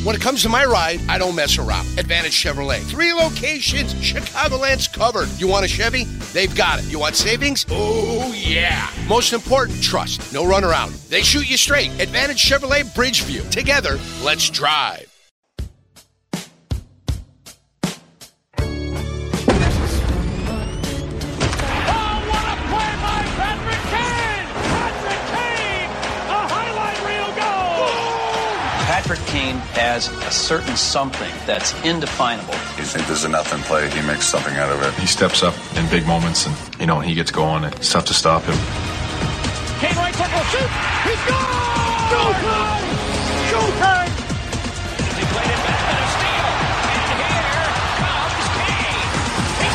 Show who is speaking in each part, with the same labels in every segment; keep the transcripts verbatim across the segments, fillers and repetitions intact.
Speaker 1: When it comes to my ride, I don't mess around. Advantage Chevrolet. Three locations, Chicagoland's covered. You want a Chevy? They've got it. You want savings? Oh, yeah. Most important, trust. No runaround. They shoot you straight. Advantage Chevrolet Bridgeview. Together, let's drive.
Speaker 2: Patrick Kane has a certain something that's indefinable.
Speaker 3: You think there's enough in play, he makes something out of it.
Speaker 4: He steps up in big moments, and, you know, he gets going. It's tough to stop him.
Speaker 5: Kane right foot will shoot. He's gone! Showtime! Showtime! He played it back and a steal. And here comes Kane. He's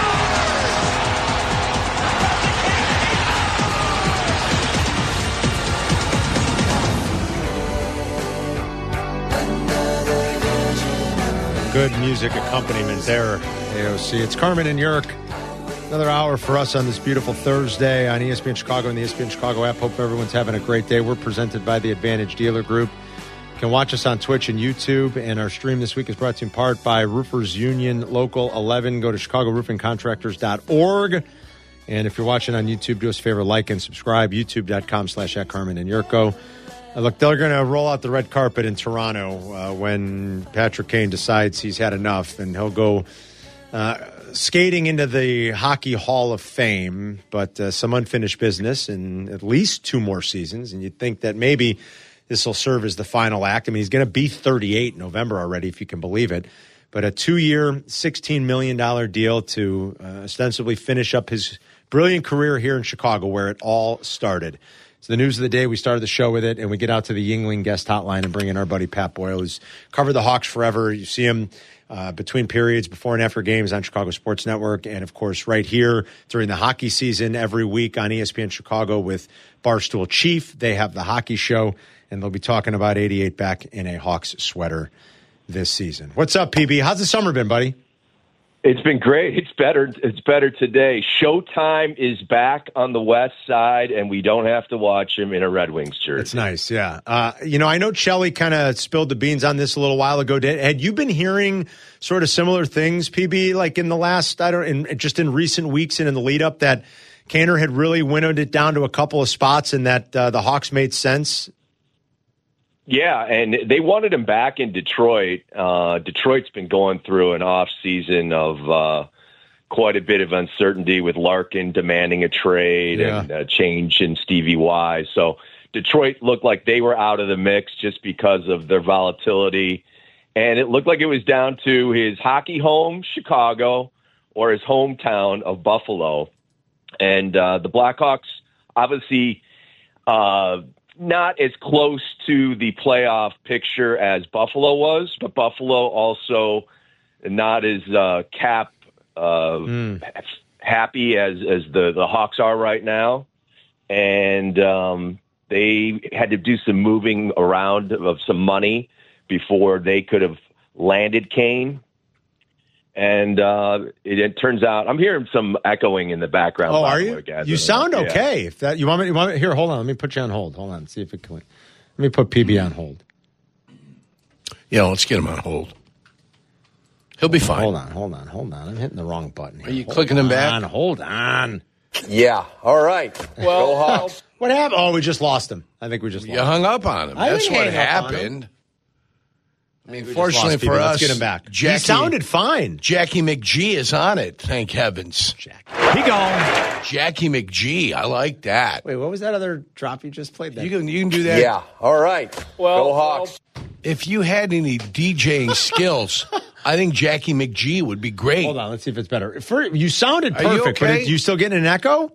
Speaker 6: Good music accompaniment there, A O C. It's Carmen and Yerk. Another hour for us on this beautiful Thursday on E S P N Chicago and the E S P N Chicago app. Hope everyone's having a great day. We're presented by the Advantage Dealer Group. You can watch us on Twitch and YouTube, and our stream this week is brought to you in part by Roofers Union Local eleven. Go to chicago roofing contractors dot org. And if you're watching on YouTube, do us a favor, like and subscribe, youtube.com slash at Carmen and Yurko. Uh, look, they're going to roll out the red carpet in Toronto uh, when Patrick Kane decides he's had enough, and he'll go uh, skating into the Hockey Hall of Fame, but uh, some unfinished business in at least two more seasons, and you'd think that maybe this will serve as the final act. I mean, he's going to be thirty-eight in November already, if you can believe it, but a two-year, sixteen million dollars deal to uh, ostensibly finish up his brilliant career here in Chicago, where it all started. It's the news of the day. We started the show with it, and we get out to the Yuengling guest hotline and bring in our buddy Pat Boyle, who's covered the Hawks forever. You see him uh, between periods, before and after games on Chicago Sports Network, and, of course, right here during the hockey season every week on E S P N Chicago with Barstool Chief. They have the hockey show, and they'll be talking about eighty-eight back in a Hawks sweater this season. What's up, P B? How's the summer been, buddy?
Speaker 7: It's been great. It's better. It's better today. Showtime is back on the west side, and we don't have to watch him in a Red Wings jersey.
Speaker 6: It's nice, yeah. Uh, you know, I know Chelly kind of spilled the beans on this a little while ago. Did, had you been hearing sort of similar things, P B, like in the last, I don't, in, just in recent weeks and in the lead up, that Kaner had really winnowed it down to a couple of spots, and that uh, the Hawks made sense?
Speaker 7: Yeah, and they wanted him back in Detroit. Uh, Detroit's been going through an off season of uh, quite a bit of uncertainty with Larkin demanding a trade yeah. and a change in Stevie Y. So Detroit looked like they were out of the mix just because of their volatility. And it looked like it was down to his hockey home, Chicago, or his hometown of Buffalo. And uh, the Blackhawks, obviously, uh, not as close to the playoff picture as Buffalo was, but Buffalo also not as uh, cap uh, mm. happy as, as the, the Hawks are right now. And um, they had to do some moving around of some money before they could have landed Kane. And uh, it, it turns out I'm hearing some echoing in the background.
Speaker 6: Oh, are you?
Speaker 7: Guys.
Speaker 6: You sound okay. Yeah. If that you want me, you want me, here, hold on. Let me put you on hold. Hold on. See if it can. Let me put P B on hold.
Speaker 1: Yeah, let's get him on hold. He'll be fine.
Speaker 6: Hold on, hold on, hold on. I'm hitting the wrong button here.
Speaker 1: Are you
Speaker 6: hold
Speaker 1: clicking
Speaker 6: on,
Speaker 1: him back?
Speaker 6: Hold on.
Speaker 7: Yeah. All right.
Speaker 6: Well,
Speaker 7: go Hawks.
Speaker 6: What happened? Oh, we just lost him. I think we just lost
Speaker 1: you hung up on him.
Speaker 6: I
Speaker 1: That's what
Speaker 6: hang up on him.
Speaker 1: happened. I mean,
Speaker 6: We
Speaker 1: fortunately
Speaker 6: lost
Speaker 1: for
Speaker 6: P B.
Speaker 1: us,
Speaker 6: Let's get him back.
Speaker 1: Jackie,
Speaker 6: he sounded fine.
Speaker 1: Jackie McGee is on it. Thank heavens.
Speaker 6: Jackie. He gone.
Speaker 1: Jackie McGee. I like that.
Speaker 6: Wait, what was that other drop you just played? That?
Speaker 1: You can you can do that.
Speaker 7: Yeah. All right.
Speaker 5: Well,
Speaker 7: go Hawks.
Speaker 1: If you had any DJing skills, I think Jackie McGee would be great.
Speaker 6: Hold on, let's see if it's better. For, you sounded
Speaker 1: Are you
Speaker 6: perfect,
Speaker 1: okay?
Speaker 6: but it, you still getting an echo?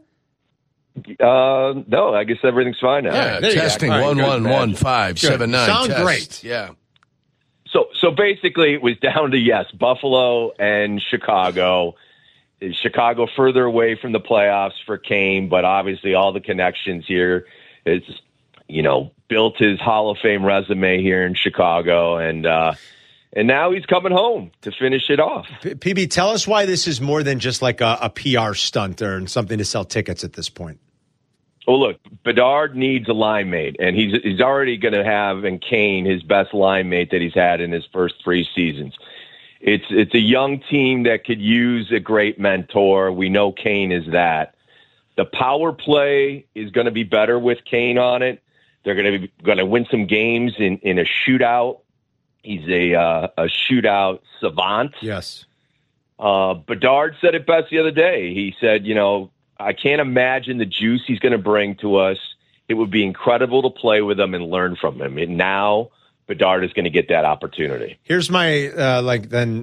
Speaker 7: Uh, no, I guess everything's fine now.
Speaker 1: Yeah,
Speaker 6: there you go.
Speaker 1: testing
Speaker 6: All right,
Speaker 1: one
Speaker 6: good,
Speaker 1: one one five seven nine.
Speaker 6: Sound
Speaker 1: test.
Speaker 6: great.
Speaker 1: Yeah.
Speaker 7: So, so basically, it was down to yes, Buffalo and Chicago. Is Chicago further away from the playoffs for Kane, but obviously all the connections here is, you know, built his Hall of Fame resume here in Chicago, and uh, and now he's coming home to finish it off.
Speaker 6: P B, tell us why this is more than just like a, a P R stunt or something to sell tickets at this point.
Speaker 7: Well, look, Bedard needs a line mate, and he's he's already going to have in Kane his best line mate that he's had in his first three seasons. It's it's a young team that could use a great mentor. We know Kane is that. The power play is going to be better with Kane on it. They're going to be going to win some games in, in a shootout. He's a uh, a shootout savant.
Speaker 6: Yes.
Speaker 7: Uh, Bedard said it best the other day. He said, you know, I can't imagine the juice he's going to bring to us. It would be incredible to play with him and learn from him. And now Bedard is going to get that opportunity.
Speaker 6: Here's my, uh, like, then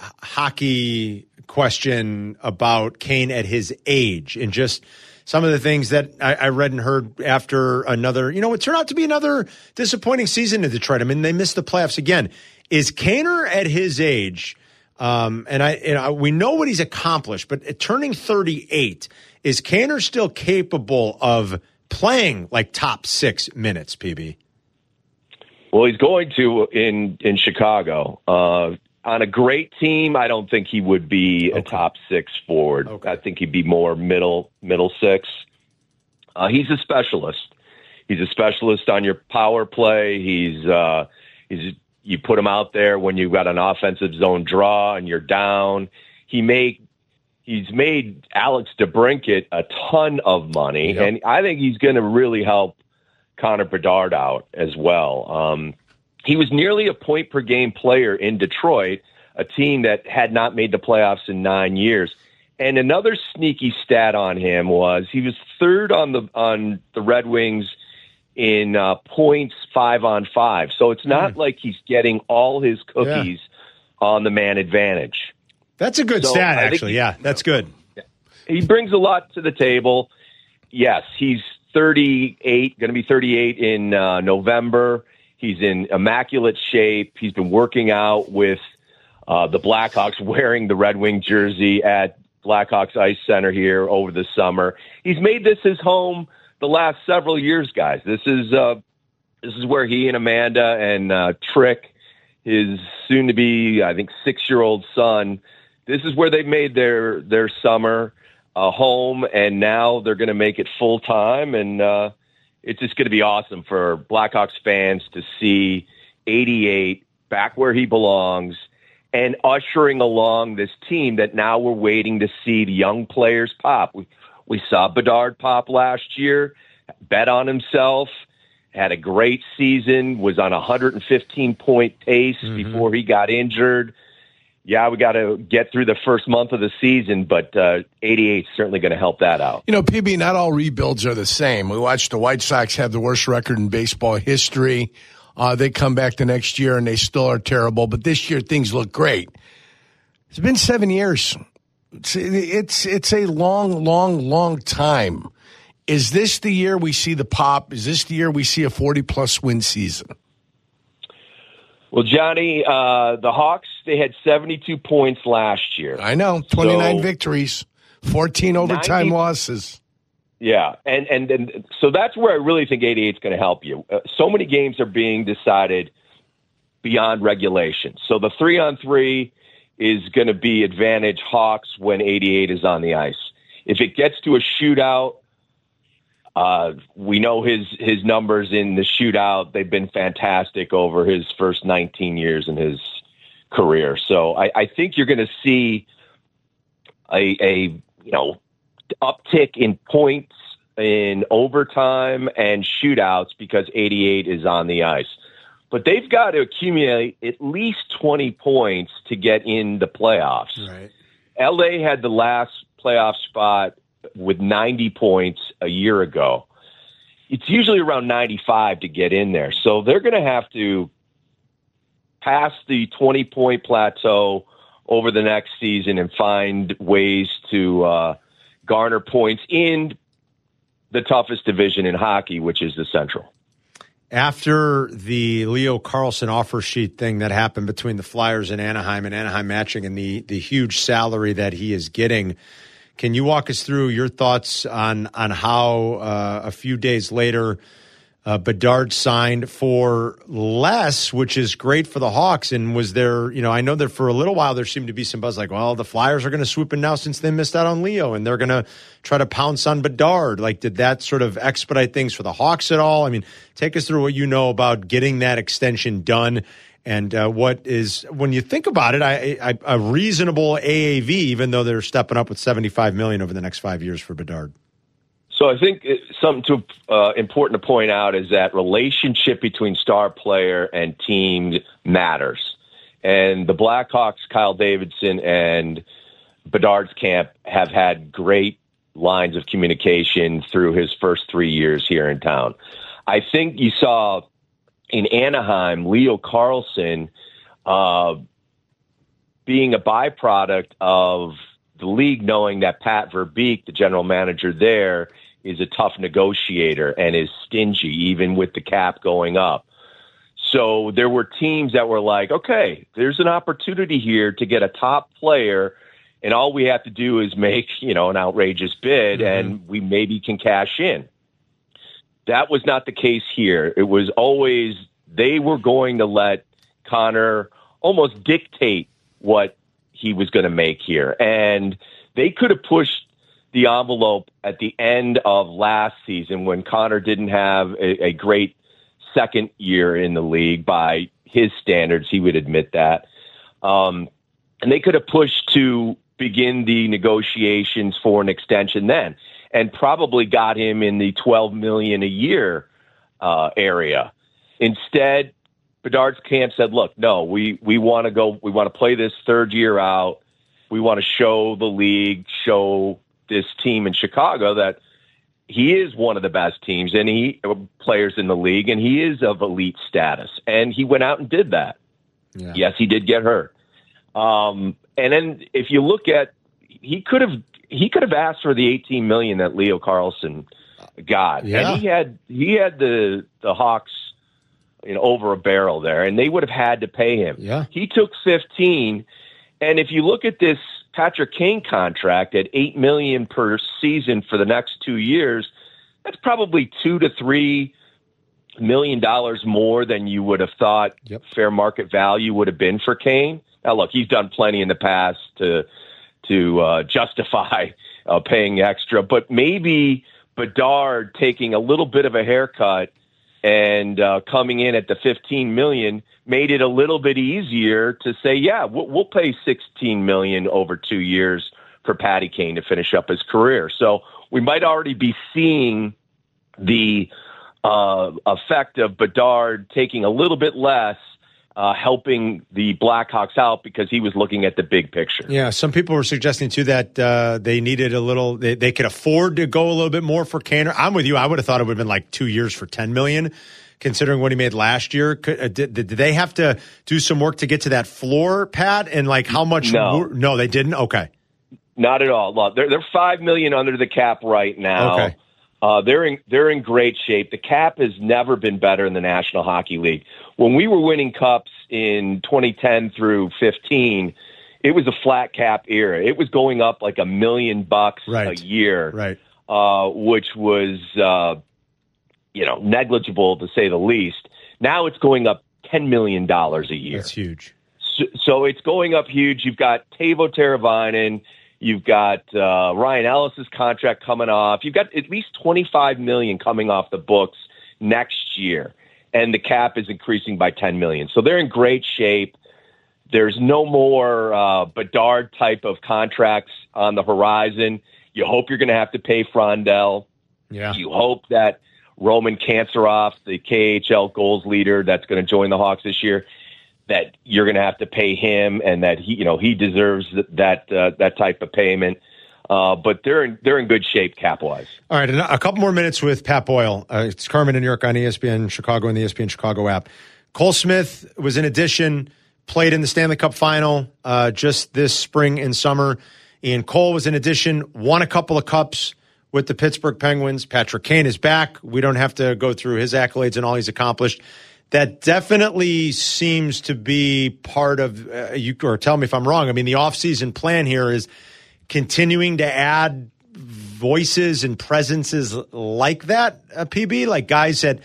Speaker 6: hockey question about Kane at his age and just some of the things that I, I read and heard after another, you know, it turned out to be another disappointing season in Detroit. I mean, they missed the playoffs again. Is Kaner at his age, um, and I, and I, we know what he's accomplished, but at turning thirty-eight, is Kaner still capable of playing like top six minutes, P B?
Speaker 7: Well, he's going to in, in Chicago. Uh, on a great team, I don't think he would be okay. a top six forward. Okay. I think he'd be more middle middle six. Uh, he's a specialist. He's a specialist on your power play. He's uh, he's you put him out there when you've got an offensive zone draw and you're down. He make He's made Alex DeBrincat a ton of money, yep. and I think he's going to really help Connor Bedard out as well. Um, he was nearly a point-per-game player in Detroit, a team that had not made the playoffs in nine years. And another sneaky stat on him was he was third on the on the Red Wings in uh, points five on five. So it's not mm. like he's getting all his cookies yeah. on the man advantage.
Speaker 6: That's a good so stat, actually. He, yeah, that's good.
Speaker 7: He brings a lot to the table. Yes, he's thirty-eight, going to be thirty-eight in uh, November. He's in immaculate shape. He's been working out with uh, the Blackhawks, wearing the Red Wing jersey at Blackhawks Ice Center here over the summer. He's made this his home the last several years, guys. This is uh, this is where he and Amanda and uh, Trick, his soon-to-be, I think, six-year-old son, this is where they've made their their summer a home, and now they're going to make it full time. And uh, it's just going to be awesome for Blackhawks fans to see eighty-eight back where he belongs and ushering along this team that now we're waiting to see the young players pop. We we saw Bedard pop last year, bet on himself, had a great season, was on a one hundred fifteen point pace mm-hmm. before he got injured. Yeah, we got to get through the first month of the season, but uh, eighty-eight is certainly going to help that out.
Speaker 8: You know, P B, not all rebuilds are the same. We watched the White Sox have the worst record in baseball history. Uh, they come back the next year, and they still are terrible. But this year, things look great. It's been seven years. It's, it's, it's a long, long, long time. Is this the year we see the pop? Is this the year we see a forty-plus win season?
Speaker 7: Well, Johnny, uh, the Hawks, they had seventy-two points last year.
Speaker 8: I know, twenty-nine so, victories, fourteen overtime ninety losses.
Speaker 7: Yeah, and, and and so that's where I really think eighty-eight is going to help you. Uh, so many games are being decided beyond regulation. So the three-on-three is going to be advantage Hawks when eighty-eight is on the ice. If it gets to a shootout, Uh, we know his his numbers in the shootout. They've been fantastic over his first nineteen years in his career. So I, I think you're going to see a, a you know uptick in points in overtime and shootouts because eighty-eight is on the ice. But they've got to accumulate at least twenty points to get in the playoffs.
Speaker 6: Right.
Speaker 7: L A had the last playoff spot with ninety points a year ago. It's usually around ninety-five to get in there. So they're going to have to pass the twenty-point plateau over the next season and find ways to uh, garner points in the toughest division in hockey, which is the Central.
Speaker 6: After the Leo Carlsson offer sheet thing that happened between the Flyers and Anaheim, and Anaheim matching and the, the huge salary that he is getting, can you walk us through your thoughts on on how uh, a few days later Uh, Bedard signed for less, which is great for the Hawks. And was there, you know, I know that for a little while there seemed to be some buzz like, well, the Flyers are going to swoop in now since they missed out on Leo, and they're going to try to pounce on Bedard. Like, did that sort of expedite things for the Hawks at all? I mean, take us through what you know about getting that extension done. And uh, what is, when you think about it, I, I, a reasonable A A V, even though they're stepping up with seventy-five million dollars over the next five years for Bedard.
Speaker 7: So I think something to, uh, important to point out is that relationship between star player and team matters. And the Blackhawks, Kyle Davidson and Bedard's camp have had great lines of communication through his first three years here in town. I think you saw in Anaheim, Leo Carlsson uh, being a byproduct of the league knowing that Pat Verbeek, the general manager there, is a tough negotiator and is stingy, even with the cap going up. So there were teams that were like, okay, there's an opportunity here to get a top player, and all we have to do is make, you know, an outrageous bid, mm-hmm. and we maybe can cash in. That was not the case here. It was always they were going to let Connor almost dictate what he was going to make here. And they could have pushed the envelope at the end of last season when Connor didn't have a, a great second year in the league by his standards. He would admit that. Um, and they could have pushed to begin the negotiations for an extension then and probably got him in the twelve million dollars a year uh, area. Instead, Bedard's camp said, look, no, we, we want to go, we want to play this third year out. We want to show the league, show this team in Chicago that he is one of the best teams and he players in the league, and he is of elite status. And he went out and did that. Yeah. Yes, he did get hurt. Um, and then if you look at, he could have, he could have asked for the eighteen million dollars that Leo Carlsson got.
Speaker 6: Yeah.
Speaker 7: And he had, he had the, the Hawks, you know, over a barrel there, and they would have had to pay him.
Speaker 6: Yeah.
Speaker 7: He took fifteen. And if you look at this Patrick Kane contract at eight million dollars per season for the next two years, that's probably two to three million dollars more than you would have thought yep. fair market value would have been for Kane. Now, look, he's done plenty in the past to to uh, justify uh, paying extra, but maybe Bedard taking a little bit of a haircut and uh, coming in at the fifteen million dollars made it a little bit easier to say, yeah, we'll, we'll pay sixteen million dollars over two years for Patty Kane to finish up his career. So we might already be seeing the uh, effect of Bedard taking a little bit less, uh, helping the Blackhawks out because he was looking at the big picture.
Speaker 6: Yeah, some people were suggesting, too, that uh, they needed a little they, – they could afford to go a little bit more for Kane. I'm with you. I would have thought it would have been like two years for ten million dollars. Considering what he made last year. Could, uh, did, did they have to do some work to get to that floor, Pat? And like how much?
Speaker 7: No,
Speaker 6: wor- no they didn't. Okay,
Speaker 7: not at all. Look, they're they're five million under the cap right now.
Speaker 6: Okay,
Speaker 7: uh, they're in they're in great shape. The cap has never been better in the National Hockey League. When we were winning cups in twenty ten through fifteen, it was a flat cap era. It was going up like a million bucks
Speaker 6: right.
Speaker 7: a year,
Speaker 6: right?
Speaker 7: Uh, which was. Uh, you know, negligible to say the least. Now it's going up ten million dollars a year.
Speaker 6: That's huge.
Speaker 7: So, so it's going up huge. You've got Teuvo Teravainen. You've got uh, Ryan Ellis's contract coming off. You've got at least twenty-five million dollars coming off the books next year. And the cap is increasing by ten million dollars. So they're in great shape. There's no more uh, Bedard type of contracts on the horizon. You hope you're going to have to pay Frondell.
Speaker 6: Yeah.
Speaker 7: You hope that Roman Kansaroff, the K H L goals leader that's going to join the Hawks this year, that you're going to have to pay him, and that he, you know, he deserves that uh, that type of payment. Uh, but they're in, they're in good shape cap wise.
Speaker 6: All right, a couple more minutes with Pat Boyle. Uh, it's Carmen in New York on E S P N Chicago and the E S P N Chicago app. Cole Smith was in addition, played in the Stanley Cup final uh, just this spring and summer. Ian Cole was in addition, won a couple of cups with the Pittsburgh Penguins. Patrick Kane is back. We don't have to go through his accolades and all he's accomplished. That definitely seems to be part of, uh, you or tell me if I'm wrong. I mean, the offseason plan here is continuing to add voices and presences like that, uh, P B, like guys that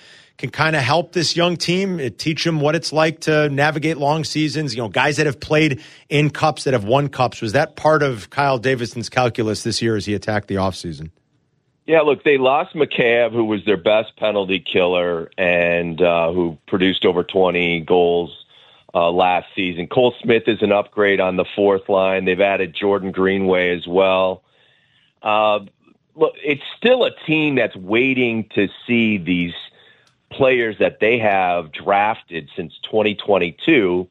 Speaker 6: can kind of help this young team, it teach them what it's like to navigate long seasons. You know, guys that have played in cups, that have won cups. Was that part of Kyle Davidson's calculus this year as he attacked the offseason?
Speaker 7: Yeah, look, they lost McCabe, who was their best penalty killer and uh, who produced over twenty goals uh, last season. Cole Smith is an upgrade on the fourth line. They've added Jordan Greenway as well. Uh, look, it's still a team that's waiting to see these players that they have drafted since twenty twenty-two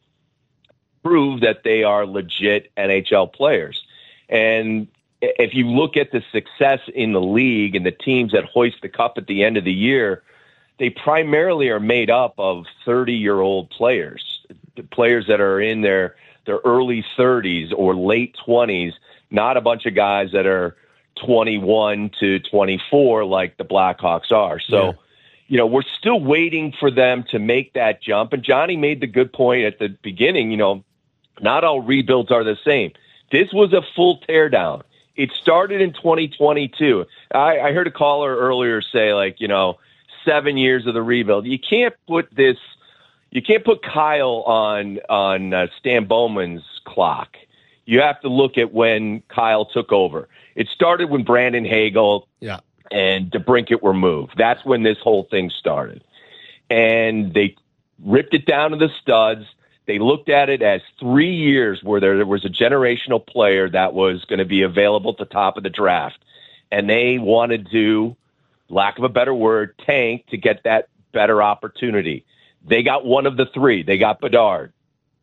Speaker 7: prove that they are legit N H L players. And if you look at the success in the league and the teams that hoist the cup at the end of the year, they primarily are made up of thirty-year-old players, players that are in their, their early thirties or late twenties, not a bunch of guys that are twenty-one to twenty-four like the Blackhawks are. So, yeah. you know, we're still waiting for them to make that jump. And Johnny made the good point at the beginning, you know, not all rebuilds are the same. This was a full teardown. It started in twenty twenty-two. I, I heard a caller earlier say, like, you know, seven years of the rebuild. You can't put this, you can't put Kyle on on uh, Stan Bowman's clock. You have to look at when Kyle took over. It started when Brandon Hagel
Speaker 6: yeah.
Speaker 7: and DeBrincat were moved. That's when this whole thing started. And they ripped it down to the studs. They looked at it as three years where there, there was a generational player that was going to be available at the top of the draft. And they wanted to, lack of a better word, tank to get that better opportunity. They got one of the three. They got Bedard.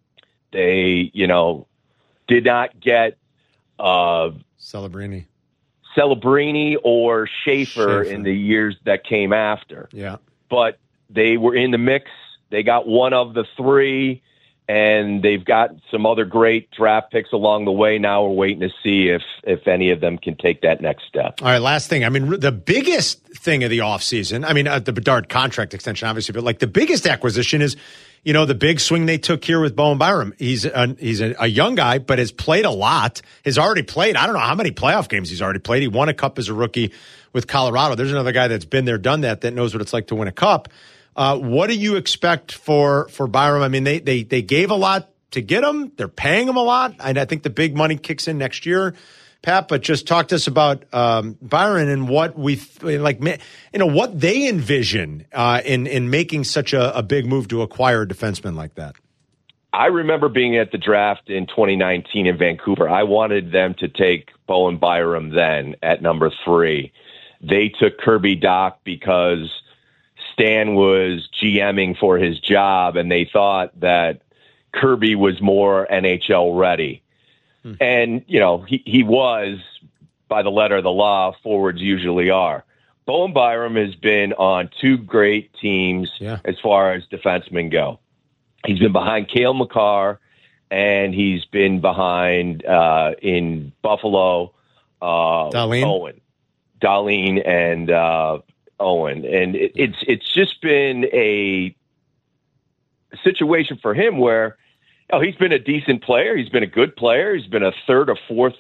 Speaker 7: They, you know, did not get uh,
Speaker 6: Celebrini.
Speaker 7: Celebrini or Schaefer,
Speaker 6: Schaefer
Speaker 7: in the years that came after.
Speaker 6: Yeah.
Speaker 7: But they were in the mix. They got one of the three. And they've got some other great draft picks along the way. Now we're waiting to see if if any of them can take that next step.
Speaker 6: All right, last thing. I mean, the biggest thing of the offseason, I mean, uh, the Bedard contract extension, obviously, but like the biggest acquisition is, you know, the big swing they took here with Bowen Byram. He's a, he's a, a young guy, but has played a lot, has already played. I don't know how many playoff games he's already played. He won a cup as a rookie with Colorado. There's another guy that's been there, done that, that knows what it's like to win a cup. Uh, what do you expect for, for Byram? I mean, they, they, they gave a lot to get him. They're paying him a lot. And I think the big money kicks in next year, Pat, but just talk to us about um, Byron and what we, like, you know, what they envision uh, in, in making such a, a big move to acquire a defenseman like that.
Speaker 7: I remember being at the draft in twenty nineteen in Vancouver. I wanted them to take Bowen Byram then at number three. They took Kirby Dach because Stan was GMing for his job, and they thought that Kirby was more N H L ready. Hmm. And, you know, he, he was, by the letter of the law, forwards usually are. Bowen Byram has been on two great teams
Speaker 6: yeah.
Speaker 7: as far as defensemen go. He's been behind Cale Makar, and he's been behind, uh, in Buffalo, uh,
Speaker 6: Dahlin.
Speaker 7: Owen. Dahlin and uh Owen, and it, it's it's just been a situation for him where, oh, he's been a decent player, he's been a good player, he's been a third or fourth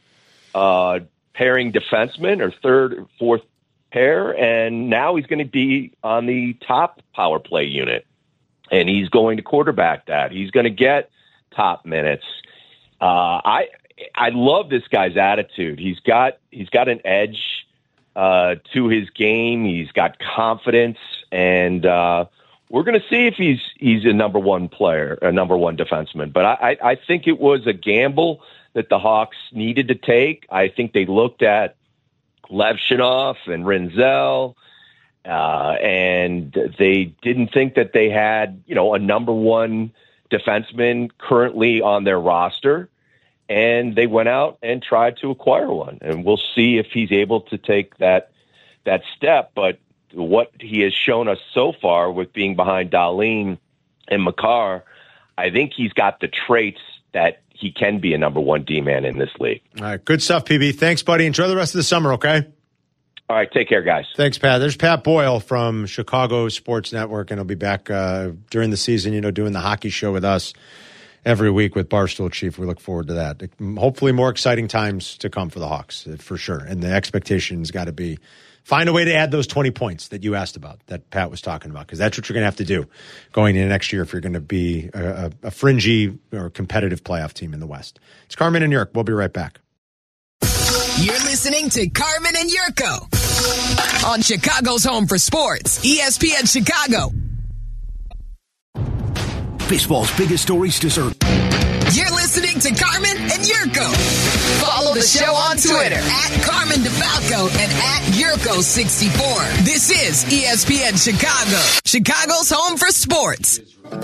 Speaker 7: uh, pairing defenseman or third or fourth pair, and now he's going to be on the top power play unit, and he's going to quarterback that. He's going to get top minutes. Uh, I I love this guy's attitude. He's got he's got an edge Uh, to his game. He's got confidence, and uh, we're going to see if he's he's a number one player, a number one defenseman. But I, I think it was a gamble that the Hawks needed to take. I think they looked at Levshunov and Rinzel, uh, and they didn't think that they had, you know, a number one defenseman currently on their roster. And they went out and tried to acquire one. And we'll see if he's able to take that that step. But what he has shown us so far with being behind Dahlin and Makar, I think he's got the traits that he can be a number one D-man in this league.
Speaker 6: All right, good stuff, P B. Thanks, buddy. Enjoy the rest of the summer, okay?
Speaker 7: All right, take care, guys.
Speaker 6: Thanks, Pat. There's Pat Boyle from Chicago Sports Network, and he'll be back uh, during the season, you know, doing the hockey show with us every week with Barstool Chief. We look forward to that. Hopefully more exciting times to come for the Hawks, for sure. And the expectation's got to be Find a way to add those twenty points that you asked about, that Pat was talking about, because that's what you're going to have to do going into next year if you're going to be a, a, a fringy or competitive playoff team in the West. It's Carmen and Yurko. We'll be right back.
Speaker 9: You're listening to Carmen and Yurko on Chicago's home for sports, E S P N Chicago.
Speaker 10: Baseball's biggest stories deserve.
Speaker 9: You're listening to Carmen and Yurko. Follow the show on Twitter at Carmen DeFalco and at Yurko sixty-four. This is E S P N Chicago, Chicago's home for sports.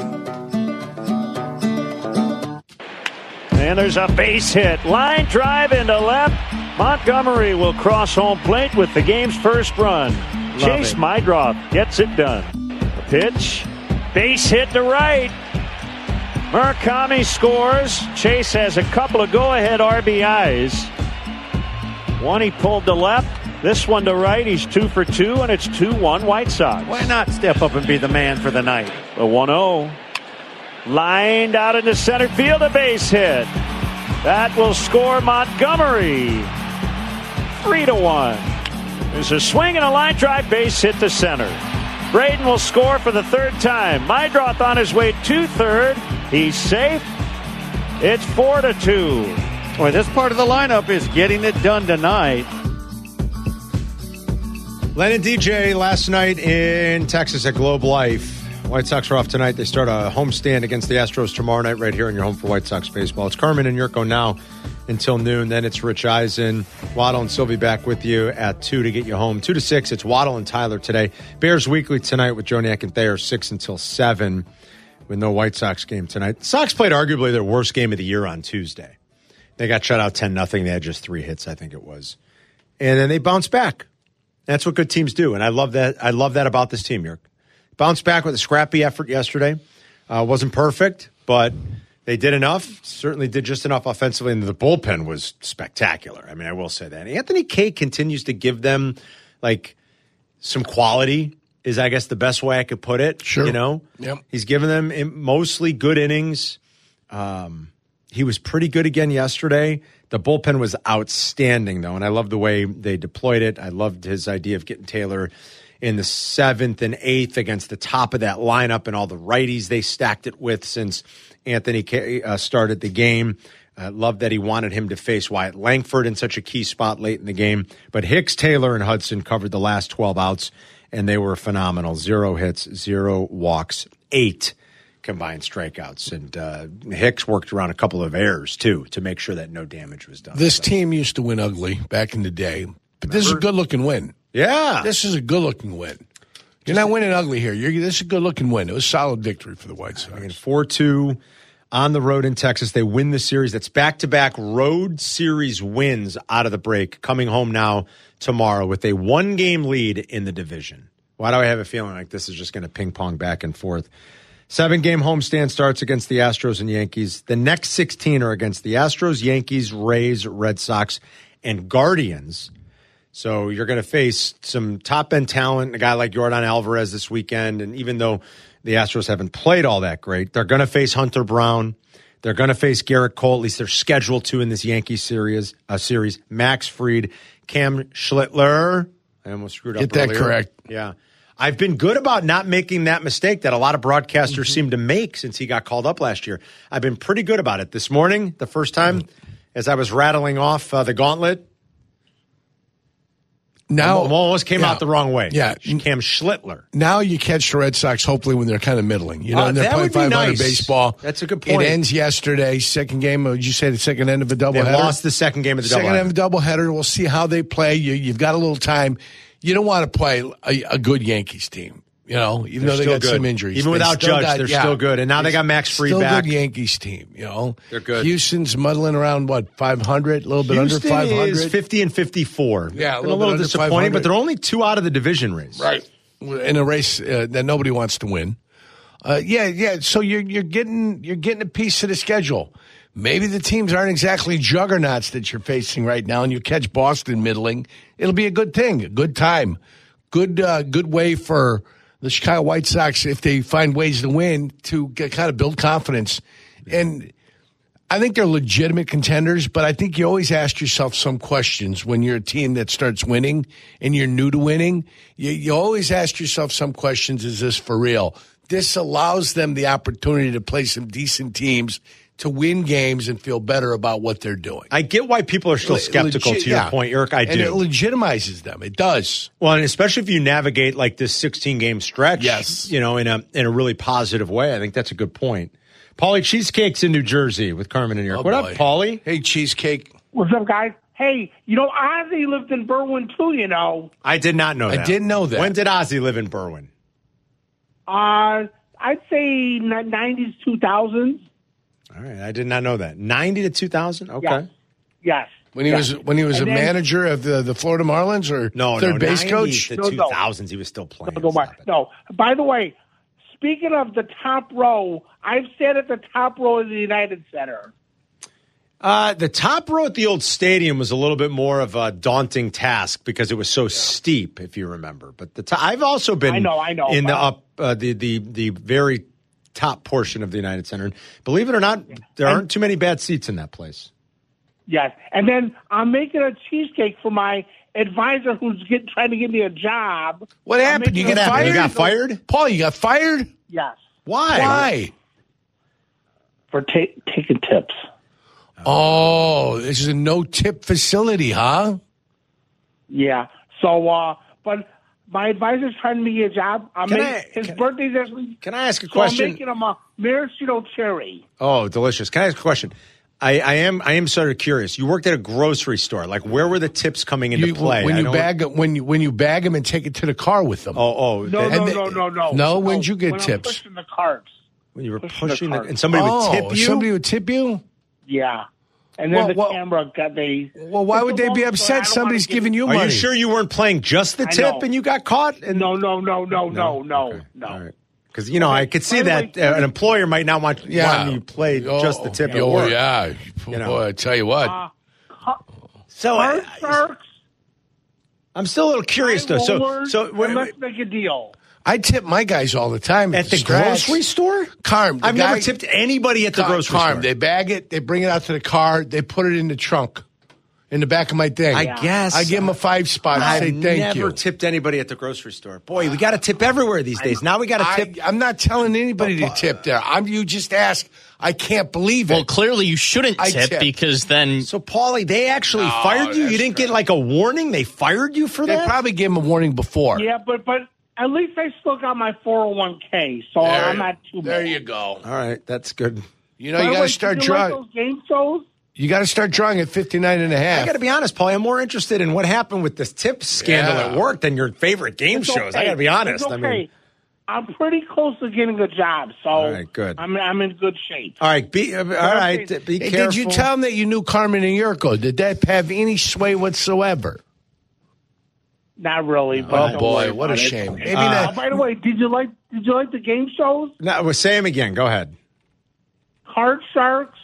Speaker 11: And there's a base hit. Line drive into left. Montgomery will cross home plate with the game's first run. Love Chase Meidroth gets it done. A pitch. Base hit to right. Murakami scores. Chase has a couple of go-ahead R B Is. One he pulled to left. This one to right. He's two for two, and it's two one White Sox.
Speaker 12: Why not step up and be the man for the night?
Speaker 11: The one oh. Lined out into center field, a base hit. That will score Montgomery. Three to one. There's a swing and a line drive, base hit to center. Braden will score for the third time. Meidroth on his way to third. He's safe. It's four to two.
Speaker 12: Boy, this part of the lineup is getting it done tonight.
Speaker 6: Len and D J last night in Texas at Globe Life. White Sox are off tonight. They start a homestand against the Astros tomorrow night right here in your home for White Sox baseball. It's Carmen and Yurko now until noon. Then it's Rich Eisen. Waddle and Sylvie back with you at two to get you home. two to six, it's Waddle and Tyler today. Bears Weekly tonight with Joniak and Thayer, six until seven with no White Sox game tonight. The Sox played arguably their worst game of the year on Tuesday. They got shut out ten nothing. They had just three hits, I think it was. And then they bounced back. That's what good teams do. And I love that. I love that about this team, Yurko. Bounced back with a scrappy effort yesterday. Uh, wasn't perfect, but they did enough. Certainly did just enough offensively, and the bullpen was spectacular. I mean, I will say that. Anthony Kay continues to give them, like, some quality is, I guess, the best way I could put it.
Speaker 8: Sure.
Speaker 6: You know?
Speaker 8: Yep.
Speaker 6: He's given them mostly good innings. Um, he was pretty good again yesterday. The bullpen was outstanding, though, and I love the way they deployed it. I loved his idea of getting Taylor in the seventh and eighth against the top of that lineup and all the righties they stacked it with since Anthony Kay, uh, started the game. I uh, love that he wanted him to face Wyatt Langford in such a key spot late in the game. But Hicks, Taylor, and Hudson covered the last twelve outs, and they were phenomenal. Zero hits, zero walks, eight combined strikeouts. And uh, Hicks worked around a couple of errors, too, to make sure that no damage was done.
Speaker 8: This
Speaker 6: so.
Speaker 8: team used to win ugly back in the day, but Remember? This is a good-looking win.
Speaker 6: Yeah.
Speaker 8: This is a good-looking win. You're not winning ugly here. You're, this is a good-looking win. It was a solid victory for the White Sox.
Speaker 6: I mean, four two on the road in Texas. They win the series. That's back-to-back road series wins out of the break, coming home now tomorrow with a one-game lead in the division. Why do I have a feeling like this is just going to ping-pong back and forth? Seven-game homestand starts against the Astros and Yankees. The next sixteen are against the Astros, Yankees, Rays, Red Sox, and Guardians. So you're going to face some top-end talent, a guy like Yordan Alvarez this weekend. And even though the Astros haven't played all that great, they're going to face Hunter Brown. They're going to face Garrett Cole. At least they're scheduled to in this Yankees series. Uh, series. Max Fried, Cam Schlittler. I almost screwed up
Speaker 8: Get that
Speaker 6: earlier.
Speaker 8: correct.
Speaker 6: Yeah. I've been good about not making that mistake that a lot of broadcasters mm-hmm. seem to make since he got called up last year. I've been pretty good about it. This morning, the first time, mm-hmm. as I was rattling off uh, the gauntlet, Now, almost came yeah, out the wrong way.
Speaker 8: Yeah.
Speaker 6: Cam Schlittler.
Speaker 8: Now you catch the Red Sox, hopefully, when they're kind of middling. You know, uh, and they're playing five hundred nice. baseball.
Speaker 6: That's a good point.
Speaker 8: It ends yesterday. Second game, did you say the second end of a doubleheader?
Speaker 6: They lost the second game of the doubleheader.
Speaker 8: Second end of a doubleheader. We'll see how they play. You, you've got a little time. You don't want to play a, a good Yankees team. You know, even
Speaker 6: they're
Speaker 8: though they got
Speaker 6: good.
Speaker 8: some injuries.
Speaker 6: Even without Judge,
Speaker 8: got,
Speaker 6: they're
Speaker 8: yeah,
Speaker 6: still good. And now they got Max Fried
Speaker 8: still
Speaker 6: back.
Speaker 8: Still good Yankees team, you know.
Speaker 6: They're good.
Speaker 8: Houston's muddling around, what, five hundred? A little bit
Speaker 6: Houston
Speaker 8: under five hundred?
Speaker 6: Is fifty and fifty-four.
Speaker 8: Yeah, a little,
Speaker 6: a little
Speaker 8: bit
Speaker 6: disappointing, but they're only two out of the division race.
Speaker 8: Right. In a race uh, that nobody wants to win. Uh, yeah, yeah. So you're you're getting you're getting a piece of the schedule. Maybe the teams aren't exactly juggernauts that you're facing right now, and you catch Boston middling. It'll be a good thing, a good time, good uh, good way for the Chicago White Sox, if they find ways to win, to get, kind of build confidence. And I think they're legitimate contenders, but I think you always ask yourself some questions when you're a team that starts winning and you're new to winning. You, you always ask yourself some questions, is this for real? This allows them the opportunity to play some decent teams, to win games and feel better about what they're doing.
Speaker 6: I get why people are still skeptical
Speaker 8: Legit,
Speaker 6: to your
Speaker 8: yeah.
Speaker 6: point, Eric. I
Speaker 8: and
Speaker 6: do.
Speaker 8: And it legitimizes them. It does.
Speaker 6: Well, and especially if you navigate like this sixteen-game stretch,
Speaker 8: yes.
Speaker 6: you know, in a in a really positive way. I think that's a good point. Paulie Cheesecake's in New Jersey with Carmen and York.
Speaker 8: Oh,
Speaker 6: what
Speaker 8: boy.
Speaker 6: up, Paulie?
Speaker 8: Hey, Cheesecake.
Speaker 13: What's up, guys? Hey, you know, Ozzy lived in Berwyn, too, you know.
Speaker 6: I did not know that.
Speaker 8: I didn't know that.
Speaker 6: When did Ozzy live in Berwyn?
Speaker 13: Uh, I'd say nineties, two thousands.
Speaker 6: All right, I did not know that. ninety to two thousand? Okay.
Speaker 13: Yes. yes.
Speaker 8: When he
Speaker 13: yes.
Speaker 8: was when he was
Speaker 13: And
Speaker 8: a
Speaker 13: then,
Speaker 8: manager of the, the Florida Marlins or
Speaker 6: no,
Speaker 8: third
Speaker 6: no,
Speaker 8: base coach?
Speaker 6: The
Speaker 13: No,
Speaker 6: two thousands, no. He was still playing.
Speaker 13: No, no, no. By the way, speaking of the top row, I've sat at the top row of the United Center.
Speaker 6: Uh, the top row at the old stadium was a little bit more of a daunting task because it was so yeah. steep, if you remember. But the to- I've also been
Speaker 13: I know, I know,
Speaker 6: in the
Speaker 13: well,
Speaker 6: up uh, the the the very top portion of the United Center. And believe it or not, there
Speaker 13: and,
Speaker 6: aren't too many bad seats in that place.
Speaker 13: Yes, and then I'm making a cheesecake for my advisor who's get, trying to give me a job.
Speaker 8: What happened? You get fired?
Speaker 6: You got fired?
Speaker 8: Paul, you got fired?
Speaker 13: Yes.
Speaker 6: Why?
Speaker 8: Why?
Speaker 13: For ta- taking tips.
Speaker 8: Oh, this is a no-tip facility, huh?
Speaker 13: Yeah. So, uh, but my advisor's trying to get a job. I'm
Speaker 6: Can
Speaker 13: making,
Speaker 6: I-
Speaker 13: his
Speaker 6: can-
Speaker 13: birthday's this week.
Speaker 6: Can I ask a
Speaker 13: So
Speaker 6: question?
Speaker 13: I'm making him a maraschino cherry.
Speaker 6: Oh, delicious. Can I ask a question? I, I am I am sort of curious. You worked at a grocery store. Like, where were the tips coming into
Speaker 8: You-
Speaker 6: play?
Speaker 8: when
Speaker 6: I
Speaker 8: you
Speaker 6: know-
Speaker 8: bag when you when you bag them and take it to the car with them.
Speaker 6: Oh, oh.
Speaker 13: No,
Speaker 6: that-
Speaker 13: no,
Speaker 8: they-
Speaker 13: no, no, no.
Speaker 8: No, when'd you get
Speaker 13: when
Speaker 8: tips?
Speaker 13: I'm pushing the carts.
Speaker 6: When you were
Speaker 13: pushing
Speaker 6: pushing,
Speaker 13: the
Speaker 6: the,
Speaker 13: cart.
Speaker 6: and somebody
Speaker 8: oh,
Speaker 6: would tip you.
Speaker 8: Somebody would tip you?
Speaker 13: Yeah. And then
Speaker 8: Well,
Speaker 13: the
Speaker 8: well-
Speaker 13: camera got they.
Speaker 8: Well, why
Speaker 13: It's
Speaker 8: would
Speaker 13: a
Speaker 8: they
Speaker 13: long
Speaker 8: be
Speaker 13: story. I
Speaker 8: upset?
Speaker 13: don't
Speaker 8: Somebody's
Speaker 13: wanna give
Speaker 8: giving
Speaker 13: it-
Speaker 8: you
Speaker 6: Are
Speaker 8: money.
Speaker 6: you sure you weren't playing just the
Speaker 13: I
Speaker 6: tip
Speaker 13: know.
Speaker 6: and you got caught? And
Speaker 13: No, no, no, no, no, no,
Speaker 6: Okay.
Speaker 13: no.
Speaker 6: All right. Because, you know, I could see
Speaker 13: By the
Speaker 6: that
Speaker 13: way,
Speaker 6: uh, an employer might not want,
Speaker 8: Yeah.
Speaker 6: want you play
Speaker 8: Oh,
Speaker 6: just the tip at
Speaker 8: oh,
Speaker 6: work.
Speaker 8: yeah.
Speaker 6: You know.
Speaker 8: Boy, I tell you what.
Speaker 13: Uh, car-
Speaker 6: So I,
Speaker 13: Cart sharks,
Speaker 6: I'm still a little curious, though.
Speaker 13: high
Speaker 6: So,
Speaker 13: rollers,
Speaker 6: so
Speaker 13: and
Speaker 6: wait,
Speaker 13: let's make a deal.
Speaker 8: I tip my guys all the time
Speaker 6: at the
Speaker 8: scratch.
Speaker 6: grocery store?
Speaker 8: Carm, the
Speaker 6: I've
Speaker 8: guy-
Speaker 6: never tipped anybody at the
Speaker 8: Carm,
Speaker 6: grocery
Speaker 8: Carm,
Speaker 6: store.
Speaker 8: They bag it, they bring it out to the car, they put it in the trunk, in the back of my thing.
Speaker 6: I guess.
Speaker 8: I give them a five spot and
Speaker 6: I've
Speaker 8: say thank
Speaker 6: never
Speaker 8: you.
Speaker 6: tipped anybody at the grocery store. Boy, we got to tip everywhere these days. Now we got to
Speaker 8: I,
Speaker 6: tip.
Speaker 8: I'm not telling anybody to tip there. I'm. You just ask. I can't believe it.
Speaker 14: Well, clearly you shouldn't
Speaker 8: I
Speaker 14: tip
Speaker 8: tip.
Speaker 14: because then
Speaker 6: So, Paulie, they actually
Speaker 8: No,
Speaker 6: fired you? You
Speaker 8: that's
Speaker 6: didn't get like a warning? They fired you for
Speaker 8: they
Speaker 6: that?
Speaker 8: probably gave him a warning before.
Speaker 13: Yeah, but but at least I still got my four oh one k, so
Speaker 8: There,
Speaker 13: I'm not too bad.
Speaker 8: there you go.
Speaker 6: All right, that's good.
Speaker 8: You know,
Speaker 13: By
Speaker 8: you
Speaker 13: the
Speaker 8: got
Speaker 13: way,
Speaker 8: to start
Speaker 13: did you like
Speaker 8: drawing.
Speaker 13: those game shows?
Speaker 8: You got to start drawing at fifty-nine and a half.
Speaker 6: I got to be honest, Paulie, I'm more interested in what happened with this tip scandal
Speaker 8: Yeah.
Speaker 6: at work than your favorite game
Speaker 13: It's
Speaker 6: shows. I
Speaker 13: okay.
Speaker 6: got to be honest.
Speaker 13: It's okay.
Speaker 6: I mean,
Speaker 13: I'm pretty close to getting a job, so
Speaker 6: All right, good.
Speaker 13: I'm I'm in good shape.
Speaker 6: all right, be, uh, all right,
Speaker 13: Okay.
Speaker 6: be
Speaker 8: Hey,
Speaker 6: careful.
Speaker 8: did you tell him that you knew Carmen and Yurko? Did that have any sway whatsoever?
Speaker 13: Not really, but
Speaker 8: Oh,
Speaker 13: don't
Speaker 8: boy,
Speaker 13: worry
Speaker 8: what a
Speaker 13: about it.
Speaker 8: shame.
Speaker 13: Okay.
Speaker 8: Maybe
Speaker 13: Uh,
Speaker 8: not-
Speaker 13: by the way, did you like did you like the game shows?
Speaker 6: No, well, say him again. Go ahead.
Speaker 13: Card Sharks,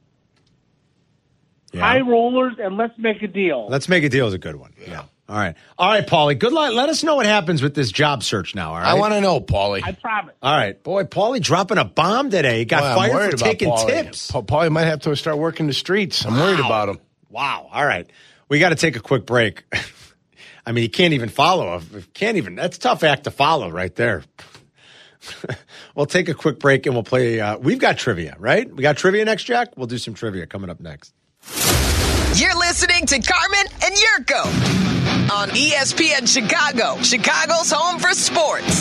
Speaker 6: Yeah.
Speaker 13: High Rollers, and Let's Make a Deal.
Speaker 6: Let's make a deal is a good one. Yeah. All right. All right, Paulie. Good luck. Let us know what happens with this job search now. All right.
Speaker 8: I want to know, Paulie.
Speaker 13: I promise.
Speaker 6: All right, boy. Paulie dropping a bomb today. He got
Speaker 8: Boy, I'm
Speaker 6: fired
Speaker 8: worried
Speaker 6: for
Speaker 8: about
Speaker 6: taking
Speaker 8: Paulie.
Speaker 6: tips.
Speaker 8: Pa- Paulie might have to start working the streets. I'm worried about him.
Speaker 6: Wow. All right. We got to take a quick break. I mean, you can't even follow. Can't even. That's a tough act to follow right there. We'll take a quick break and we'll play. Uh, we've got trivia, right? We got trivia next, Jack. We'll do some trivia coming up next.
Speaker 9: You're listening to Carmen and Yurko on E S P N Chicago, Chicago's home for sports.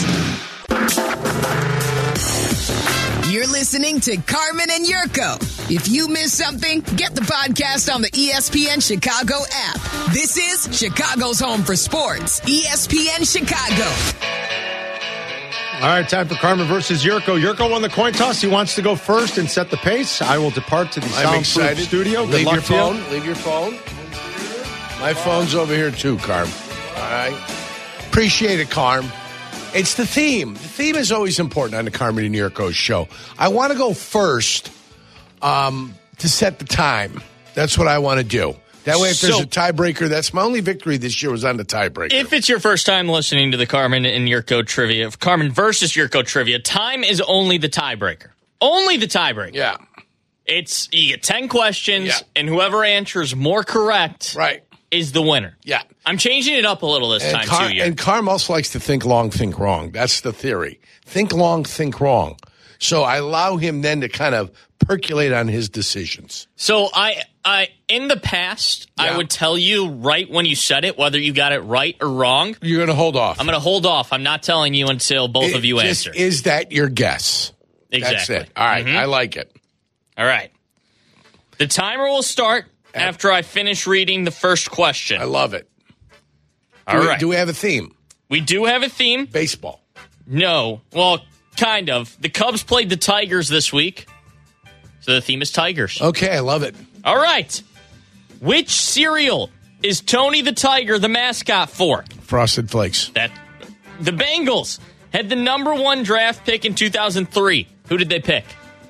Speaker 9: You're listening to Carmen and Yurko. If you miss something, get the podcast on the E S P N Chicago app. This is Chicago's home for sports, E S P N Chicago.
Speaker 6: All right, time for Carmen versus Yurko. Yurko won the coin toss. He wants to go first and set the pace. I will depart to the
Speaker 8: I'm
Speaker 6: soundproof
Speaker 8: excited.
Speaker 6: studio. Good
Speaker 8: Leave
Speaker 6: luck
Speaker 8: your
Speaker 6: to you.
Speaker 8: phone. Leave your phone. My phone's over here too, Carm. All right. Appreciate it, Carm. It's the theme. The theme is always important on the Carmen and Yurko show. I want to go first um, to set the time. That's what I want to do. That way, if there's
Speaker 14: So-
Speaker 8: a tiebreaker, that's my only victory this year was on the tiebreaker.
Speaker 14: If it's your first time listening to the Carmen and Yurko trivia, Carmen versus Yurko trivia, time is only the tiebreaker. Only the tiebreaker.
Speaker 8: Yeah.
Speaker 14: It's you get ten questions,
Speaker 8: Yeah.
Speaker 14: and whoever answers more correct
Speaker 8: Right.
Speaker 14: is the winner.
Speaker 8: Yeah.
Speaker 14: I'm changing it up a little this
Speaker 8: And,
Speaker 14: time,
Speaker 8: Car-
Speaker 14: too. Yeah.
Speaker 8: and Carm also likes to think long, think wrong. That's the theory. Think long, think wrong. So I allow him then to kind of percolate on his decisions.
Speaker 14: So I, I, in the past,
Speaker 8: Yeah.
Speaker 14: I would tell you right when you said it, whether you got it right or wrong.
Speaker 8: You're going to hold off.
Speaker 14: I'm going to hold off. I'm not telling you until both
Speaker 8: It
Speaker 14: of you
Speaker 8: just-
Speaker 14: answer.
Speaker 8: Is that your guess?
Speaker 14: Exactly.
Speaker 8: That's it. All right.
Speaker 14: Mhm.
Speaker 8: I like it.
Speaker 14: All right. The timer will start after I finish reading the first question.
Speaker 8: I love it.
Speaker 14: All
Speaker 8: do we,
Speaker 14: right.
Speaker 8: Do we have a theme?
Speaker 14: We do have a theme.
Speaker 8: Baseball.
Speaker 14: No. Well, kind of. The Cubs played the Tigers this week. So the theme is Tigers.
Speaker 8: Okay, I love it.
Speaker 14: All right. Which cereal is Tony the Tiger the mascot for?
Speaker 8: Frosted Flakes.
Speaker 14: That the Bengals had the number one draft pick in two thousand three. Who did they pick?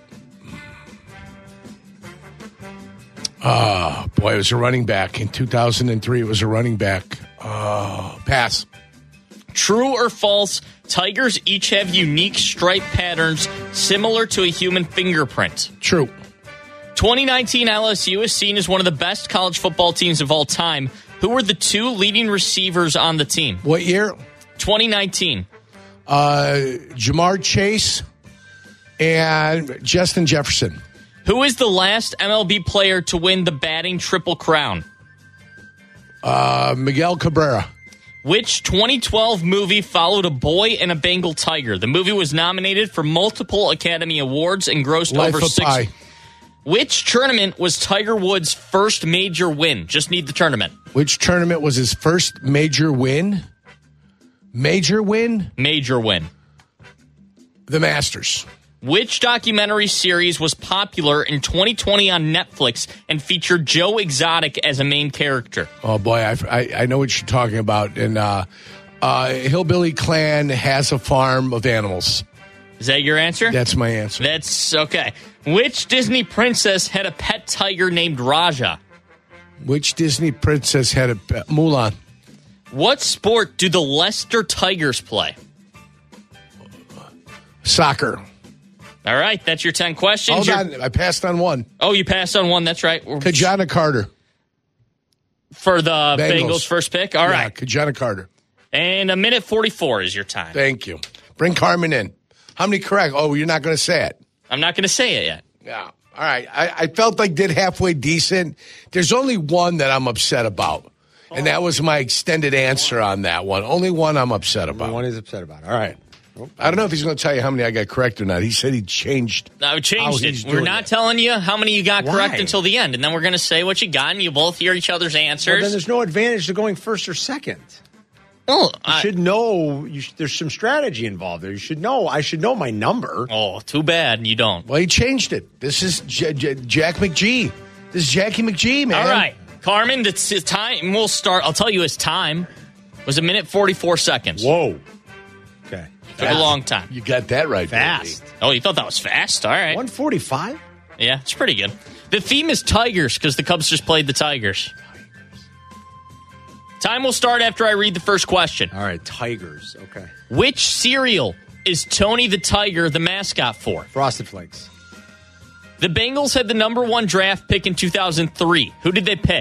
Speaker 8: Oh, boy, it was a running back. In two thousand three, it was a running back. Oh, pass.
Speaker 14: True or false, tigers each have unique stripe patterns similar to a human fingerprint.
Speaker 8: True.
Speaker 14: twenty nineteen L S U is seen as one of the best college football teams of all time. Who were the two leading receivers on the team?
Speaker 8: What year?
Speaker 14: twenty nineteen.
Speaker 8: Uh, Jamar Chase and Justin Jefferson.
Speaker 14: Who is the last M L B player to win the batting triple crown?
Speaker 8: Uh, Miguel Cabrera.
Speaker 14: Which twenty twelve movie followed a boy and a Bengal tiger? The movie was nominated for multiple Academy Awards and grossed
Speaker 8: Life
Speaker 14: over
Speaker 8: of
Speaker 14: six.
Speaker 8: Pi.
Speaker 14: Which tournament was Tiger Woods' first major win? Just need the tournament.
Speaker 8: Which tournament was his first major win? Major win?
Speaker 14: Major win.
Speaker 8: The Masters.
Speaker 14: Which documentary series was popular in twenty twenty on Netflix and featured Joe Exotic as a main character?
Speaker 8: Oh, boy, I, I, I know what you're talking about. And uh, uh, Hillbilly Clan has a farm of animals.
Speaker 14: Is that your answer?
Speaker 8: That's my answer.
Speaker 14: That's okay. Which Disney princess had a pet tiger named Raja?
Speaker 8: Which Disney princess had a pet? Mulan.
Speaker 14: What sport do the Leicester Tigers play?
Speaker 8: Soccer.
Speaker 14: All right, that's your ten questions.
Speaker 8: Hold
Speaker 14: You're-
Speaker 8: on, I passed on one.
Speaker 14: Oh, you passed on one. That's right.
Speaker 8: Kajana Carter.
Speaker 14: For the Bengals,
Speaker 8: Bengals.
Speaker 14: first pick. All
Speaker 8: yeah,
Speaker 14: right.
Speaker 8: Kajana Carter.
Speaker 14: And a minute forty-four is your time.
Speaker 8: Thank you. Bring Carmen in. How many correct? Oh, you're not going to say it.
Speaker 14: I'm not going to say it yet.
Speaker 8: Yeah. All right. I, I felt like did halfway decent. There's only one that I'm upset about. And that was my extended answer on that one. Only one I'm upset about.
Speaker 6: One he's upset about. All right.
Speaker 8: I don't know if he's going to tell you how many I got correct or not. He said he changed.
Speaker 14: No, we changed
Speaker 8: how
Speaker 14: it.
Speaker 8: he's
Speaker 14: We're
Speaker 8: doing
Speaker 14: not
Speaker 8: it.
Speaker 14: telling you how many you got
Speaker 6: Why?
Speaker 14: correct until the end. And then we're going to say what you got, and you both hear each other's
Speaker 6: Well,
Speaker 14: answers.
Speaker 6: then there's no advantage to going first or second.
Speaker 14: Well,
Speaker 6: You
Speaker 14: I-
Speaker 6: should know. You sh- there's some strategy involved there. You should know. I should know my number.
Speaker 14: oh, too bad you don't.
Speaker 8: Well, he changed it. This is J- J- Jack McGee. This is Jackie McGee, man.
Speaker 14: All right. Carmen, the t- time will start. I'll tell you his time was a minute forty-four seconds.
Speaker 6: Whoa. Okay.
Speaker 14: Took a long time.
Speaker 8: You got that right.
Speaker 6: Fast.
Speaker 8: baby.
Speaker 14: Oh, you thought that was fast? All right.
Speaker 6: one forty-five?
Speaker 14: Yeah, it's pretty good. The theme is Tigers because the Cubs just played the Tigers. Time will start after I read the first question.
Speaker 6: All right. Tigers. Okay.
Speaker 14: Which cereal is Tony the Tiger the mascot for?
Speaker 6: Frosted Flakes.
Speaker 14: The Bengals had the number one draft pick in two thousand three. Who did they pick?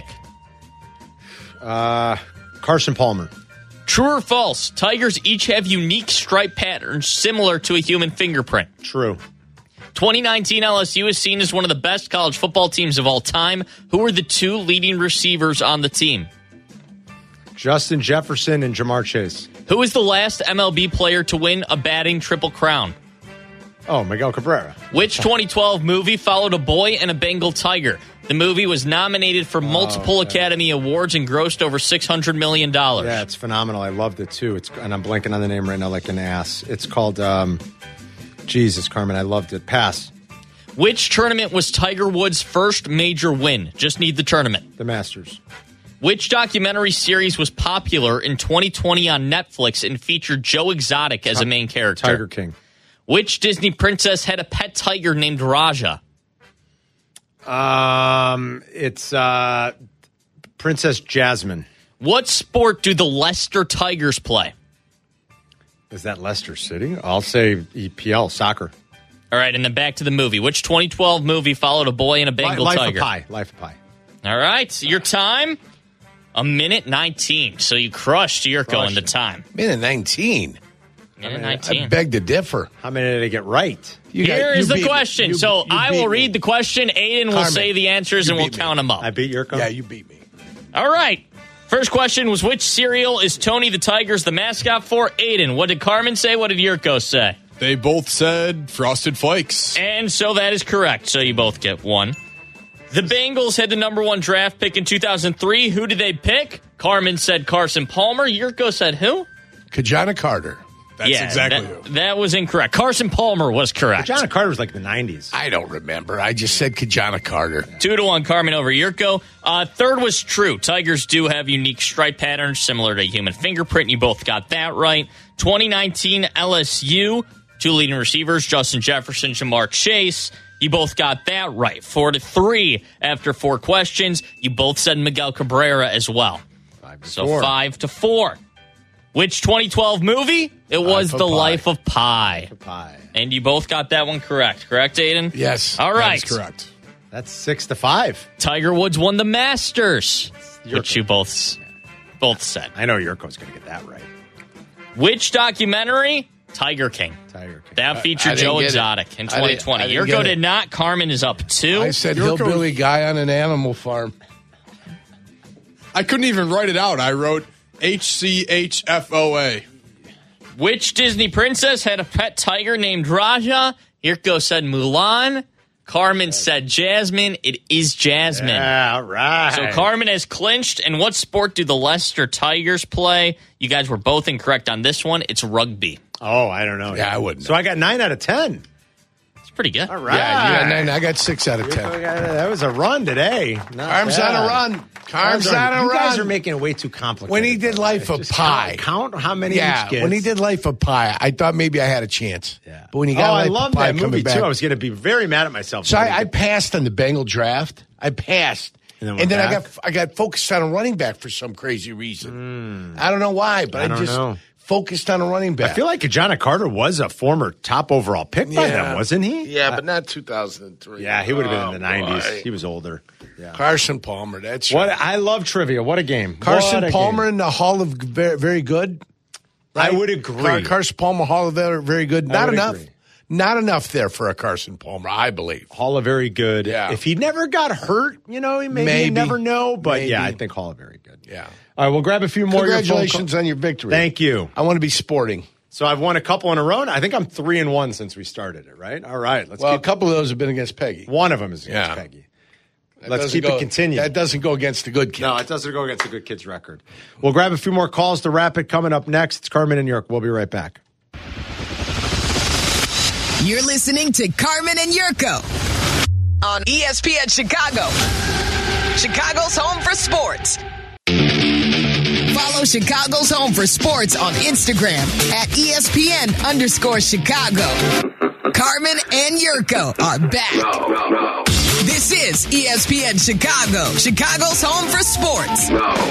Speaker 6: Uh, Carson Palmer.
Speaker 14: True or false? Tigers each have unique stripe patterns similar to a human fingerprint.
Speaker 6: True.
Speaker 14: twenty nineteen L S U is seen as one of the best college football teams of all time. Who are the two leading receivers on the team?
Speaker 6: Justin Jefferson and Jamar Chase.
Speaker 14: Who is the last M L B player to win a batting triple crown?
Speaker 6: Oh, Miguel Cabrera.
Speaker 14: Which twenty twelve movie followed a boy and a Bengal tiger? The movie was nominated for multiple
Speaker 6: okay.
Speaker 14: Academy Awards and grossed over six hundred million dollars.
Speaker 6: Yeah, it's phenomenal. I loved it too. It's and I'm blanking on the name right now like an ass. It's called um, Jesus, Carmen. I loved it. Pass.
Speaker 14: Which tournament was Tiger Woods' first major win? Just need the tournament.
Speaker 6: The Masters.
Speaker 14: Which documentary series was popular in twenty twenty on Netflix and featured Joe Exotic as a main character?
Speaker 6: Tiger King.
Speaker 14: Which Disney princess had a pet tiger named Raja?
Speaker 6: Um, it's uh, Princess Jasmine.
Speaker 14: What sport do the Leicester Tigers play?
Speaker 6: Is that Leicester City? I'll say E P L, soccer.
Speaker 14: All right, and then back to the movie. Which twenty twelve movie followed a boy and a Bengal
Speaker 6: Life
Speaker 14: tiger?
Speaker 6: of Pi. Life of Pi.
Speaker 14: All right, your time, a minute nineteen. So you crushed Yurko in the time.
Speaker 8: Minute nineteen.
Speaker 14: Minute
Speaker 8: I
Speaker 14: nineteen.
Speaker 8: beg to differ.
Speaker 6: How many did I get right?
Speaker 8: You
Speaker 14: Here
Speaker 8: got,
Speaker 14: is
Speaker 8: you
Speaker 14: the
Speaker 8: beat
Speaker 14: question.
Speaker 8: me. You,
Speaker 14: so
Speaker 8: you
Speaker 14: I
Speaker 8: beat
Speaker 14: will
Speaker 8: me.
Speaker 14: read the question. Aiden will
Speaker 8: Carmen,
Speaker 14: say the answers,
Speaker 8: you
Speaker 14: and we'll
Speaker 8: beat me.
Speaker 14: count them up.
Speaker 6: I beat Yurko?
Speaker 8: Yeah, you beat me.
Speaker 14: All right. First question was, which cereal is Tony the Tiger's the mascot for? Aiden, what did Carmen say? What did Yurko say?
Speaker 15: They both said Frosted Flakes.
Speaker 14: And so that is correct. So you both get one. The Bengals had the number one draft pick in two thousand three. Who did they pick? Carmen said Carson Palmer. Yurko said who?
Speaker 8: Kajana Carter.
Speaker 15: That's
Speaker 14: yeah,
Speaker 15: exactly
Speaker 14: that,
Speaker 15: who.
Speaker 14: that was incorrect. Carson Palmer was correct.
Speaker 6: John Carter was like the nineties.
Speaker 8: I don't remember. I just said Kajana Carter.
Speaker 14: Two to one, Carmen over Yurko. Uh, third was true. Tigers do have unique stripe patterns similar to a human fingerprint. You both got that right. twenty nineteen L S U, two leading receivers, Justin Jefferson, Jamar Chase. You both got that right. Four to three after four questions. You both said Miguel Cabrera as well.
Speaker 6: Five to
Speaker 14: so
Speaker 6: four.
Speaker 14: five to four. Which twenty twelve movie? It was
Speaker 8: of
Speaker 14: The
Speaker 8: Pi.
Speaker 14: Life of Pi.
Speaker 6: Pi.
Speaker 14: And you both got that one correct. Correct, Aiden?
Speaker 8: Yes.
Speaker 14: All right.
Speaker 15: That's correct.
Speaker 6: That's six to five.
Speaker 14: Tiger Woods won the Masters,
Speaker 6: Yurko.
Speaker 14: which you both both said.
Speaker 6: I know Yurko's going to get that right.
Speaker 14: Which documentary? Tiger King.
Speaker 6: Tiger King.
Speaker 14: That
Speaker 8: I
Speaker 14: featured
Speaker 8: didn't
Speaker 14: Joe
Speaker 8: get it.
Speaker 14: Exotic in
Speaker 8: I didn't-
Speaker 14: twenty twenty.
Speaker 8: I didn't
Speaker 14: Yurko
Speaker 8: get it.
Speaker 14: did not. Carmen is up two.
Speaker 8: I said
Speaker 15: Yurko-
Speaker 8: hillbilly guy on an animal farm.
Speaker 15: I couldn't even write it out. I wrote H C H F O A.
Speaker 14: Which Disney princess had a pet tiger named Raja? Yurko said Mulan. Carmen said Jasmine. It is Jasmine.
Speaker 6: Yeah, all right.
Speaker 14: So Carmen has clinched. And what sport do the Leicester Tigers play? You guys were both incorrect on this one. It's rugby.
Speaker 6: Oh, I don't know.
Speaker 8: Yeah, I wouldn't
Speaker 6: So I got nine out of ten.
Speaker 14: It's pretty good.
Speaker 6: All right.
Speaker 8: Yeah, you got nine. I got six out of ten.
Speaker 6: That was a run today. Not
Speaker 8: Arms
Speaker 6: bad.
Speaker 8: on a run. Arms on a
Speaker 6: You
Speaker 8: run.
Speaker 6: guys are making it way too complicated.
Speaker 8: When he did Life of
Speaker 6: Just
Speaker 8: Pi.
Speaker 6: Count, count how many
Speaker 8: Yeah,
Speaker 6: each gets.
Speaker 8: when he did Life of Pi, I thought maybe I had a chance.
Speaker 6: Yeah.
Speaker 8: But when he
Speaker 6: oh,
Speaker 8: got
Speaker 6: I
Speaker 8: Life
Speaker 6: love
Speaker 8: of Pi
Speaker 6: that movie,
Speaker 8: coming back,
Speaker 6: too. I was going to be very mad at myself.
Speaker 8: So I, I passed on the Bengal draft. I passed.
Speaker 6: And then
Speaker 8: And
Speaker 6: went
Speaker 8: then, I
Speaker 6: back?
Speaker 8: got I got focused on a running back for some crazy reason. I don't know why, but
Speaker 6: I
Speaker 8: I,
Speaker 6: don't
Speaker 8: just
Speaker 6: know.
Speaker 8: focused on a running back.
Speaker 6: I feel like John Carter was a former top overall pick by
Speaker 8: Yeah.
Speaker 6: them, wasn't he?
Speaker 8: Yeah, but not two thousand three.
Speaker 6: Yeah, he would have been
Speaker 8: Oh,
Speaker 6: in the nineties.
Speaker 8: boy.
Speaker 6: He was older. Yeah.
Speaker 8: Carson Palmer, that's
Speaker 6: What
Speaker 8: right.
Speaker 6: I love trivia. What a game.
Speaker 8: Carson
Speaker 6: What a
Speaker 8: Palmer
Speaker 6: game.
Speaker 8: in the Hall of very, very good.
Speaker 6: I would agree.
Speaker 8: Car- Carson Palmer Hall of very, very good. Not
Speaker 6: would
Speaker 8: enough.
Speaker 6: agree.
Speaker 8: Not enough there for a Carson Palmer, I believe.
Speaker 6: Hall of very good.
Speaker 8: Yeah.
Speaker 6: If he never got hurt, you know, maybe,
Speaker 8: Maybe.
Speaker 6: you never know. But
Speaker 8: Maybe.
Speaker 6: yeah, I think Hall of very good.
Speaker 8: Yeah.
Speaker 6: All right, we'll grab a few more. of your phone
Speaker 8: Congratulations
Speaker 6: call-
Speaker 8: on your victory.
Speaker 6: Thank you.
Speaker 8: I want to be sporting.
Speaker 6: So I've won a couple in a row. And I think I'm three and one since we started it, right? All right. Let's
Speaker 8: Well,
Speaker 6: keep
Speaker 8: a couple of those have been against Peggy.
Speaker 6: one of them is against
Speaker 8: Yeah.
Speaker 6: Peggy.
Speaker 8: That
Speaker 6: Let's
Speaker 8: doesn't
Speaker 6: keep
Speaker 8: go-
Speaker 6: it continuing.
Speaker 8: That doesn't go against the good kid.
Speaker 6: No, it doesn't go against the good kids record. We'll grab a few more calls to wrap it coming up next. It's Carmen and York. We'll be right back.
Speaker 9: You're listening to Carmen and Yurko on E S P N Chicago, Chicago's home for sports. Follow Chicago's home for sports on Instagram at E S P N underscore Chicago. Carmen and Yurko are back. This is E S P N Chicago, Chicago's home for sports.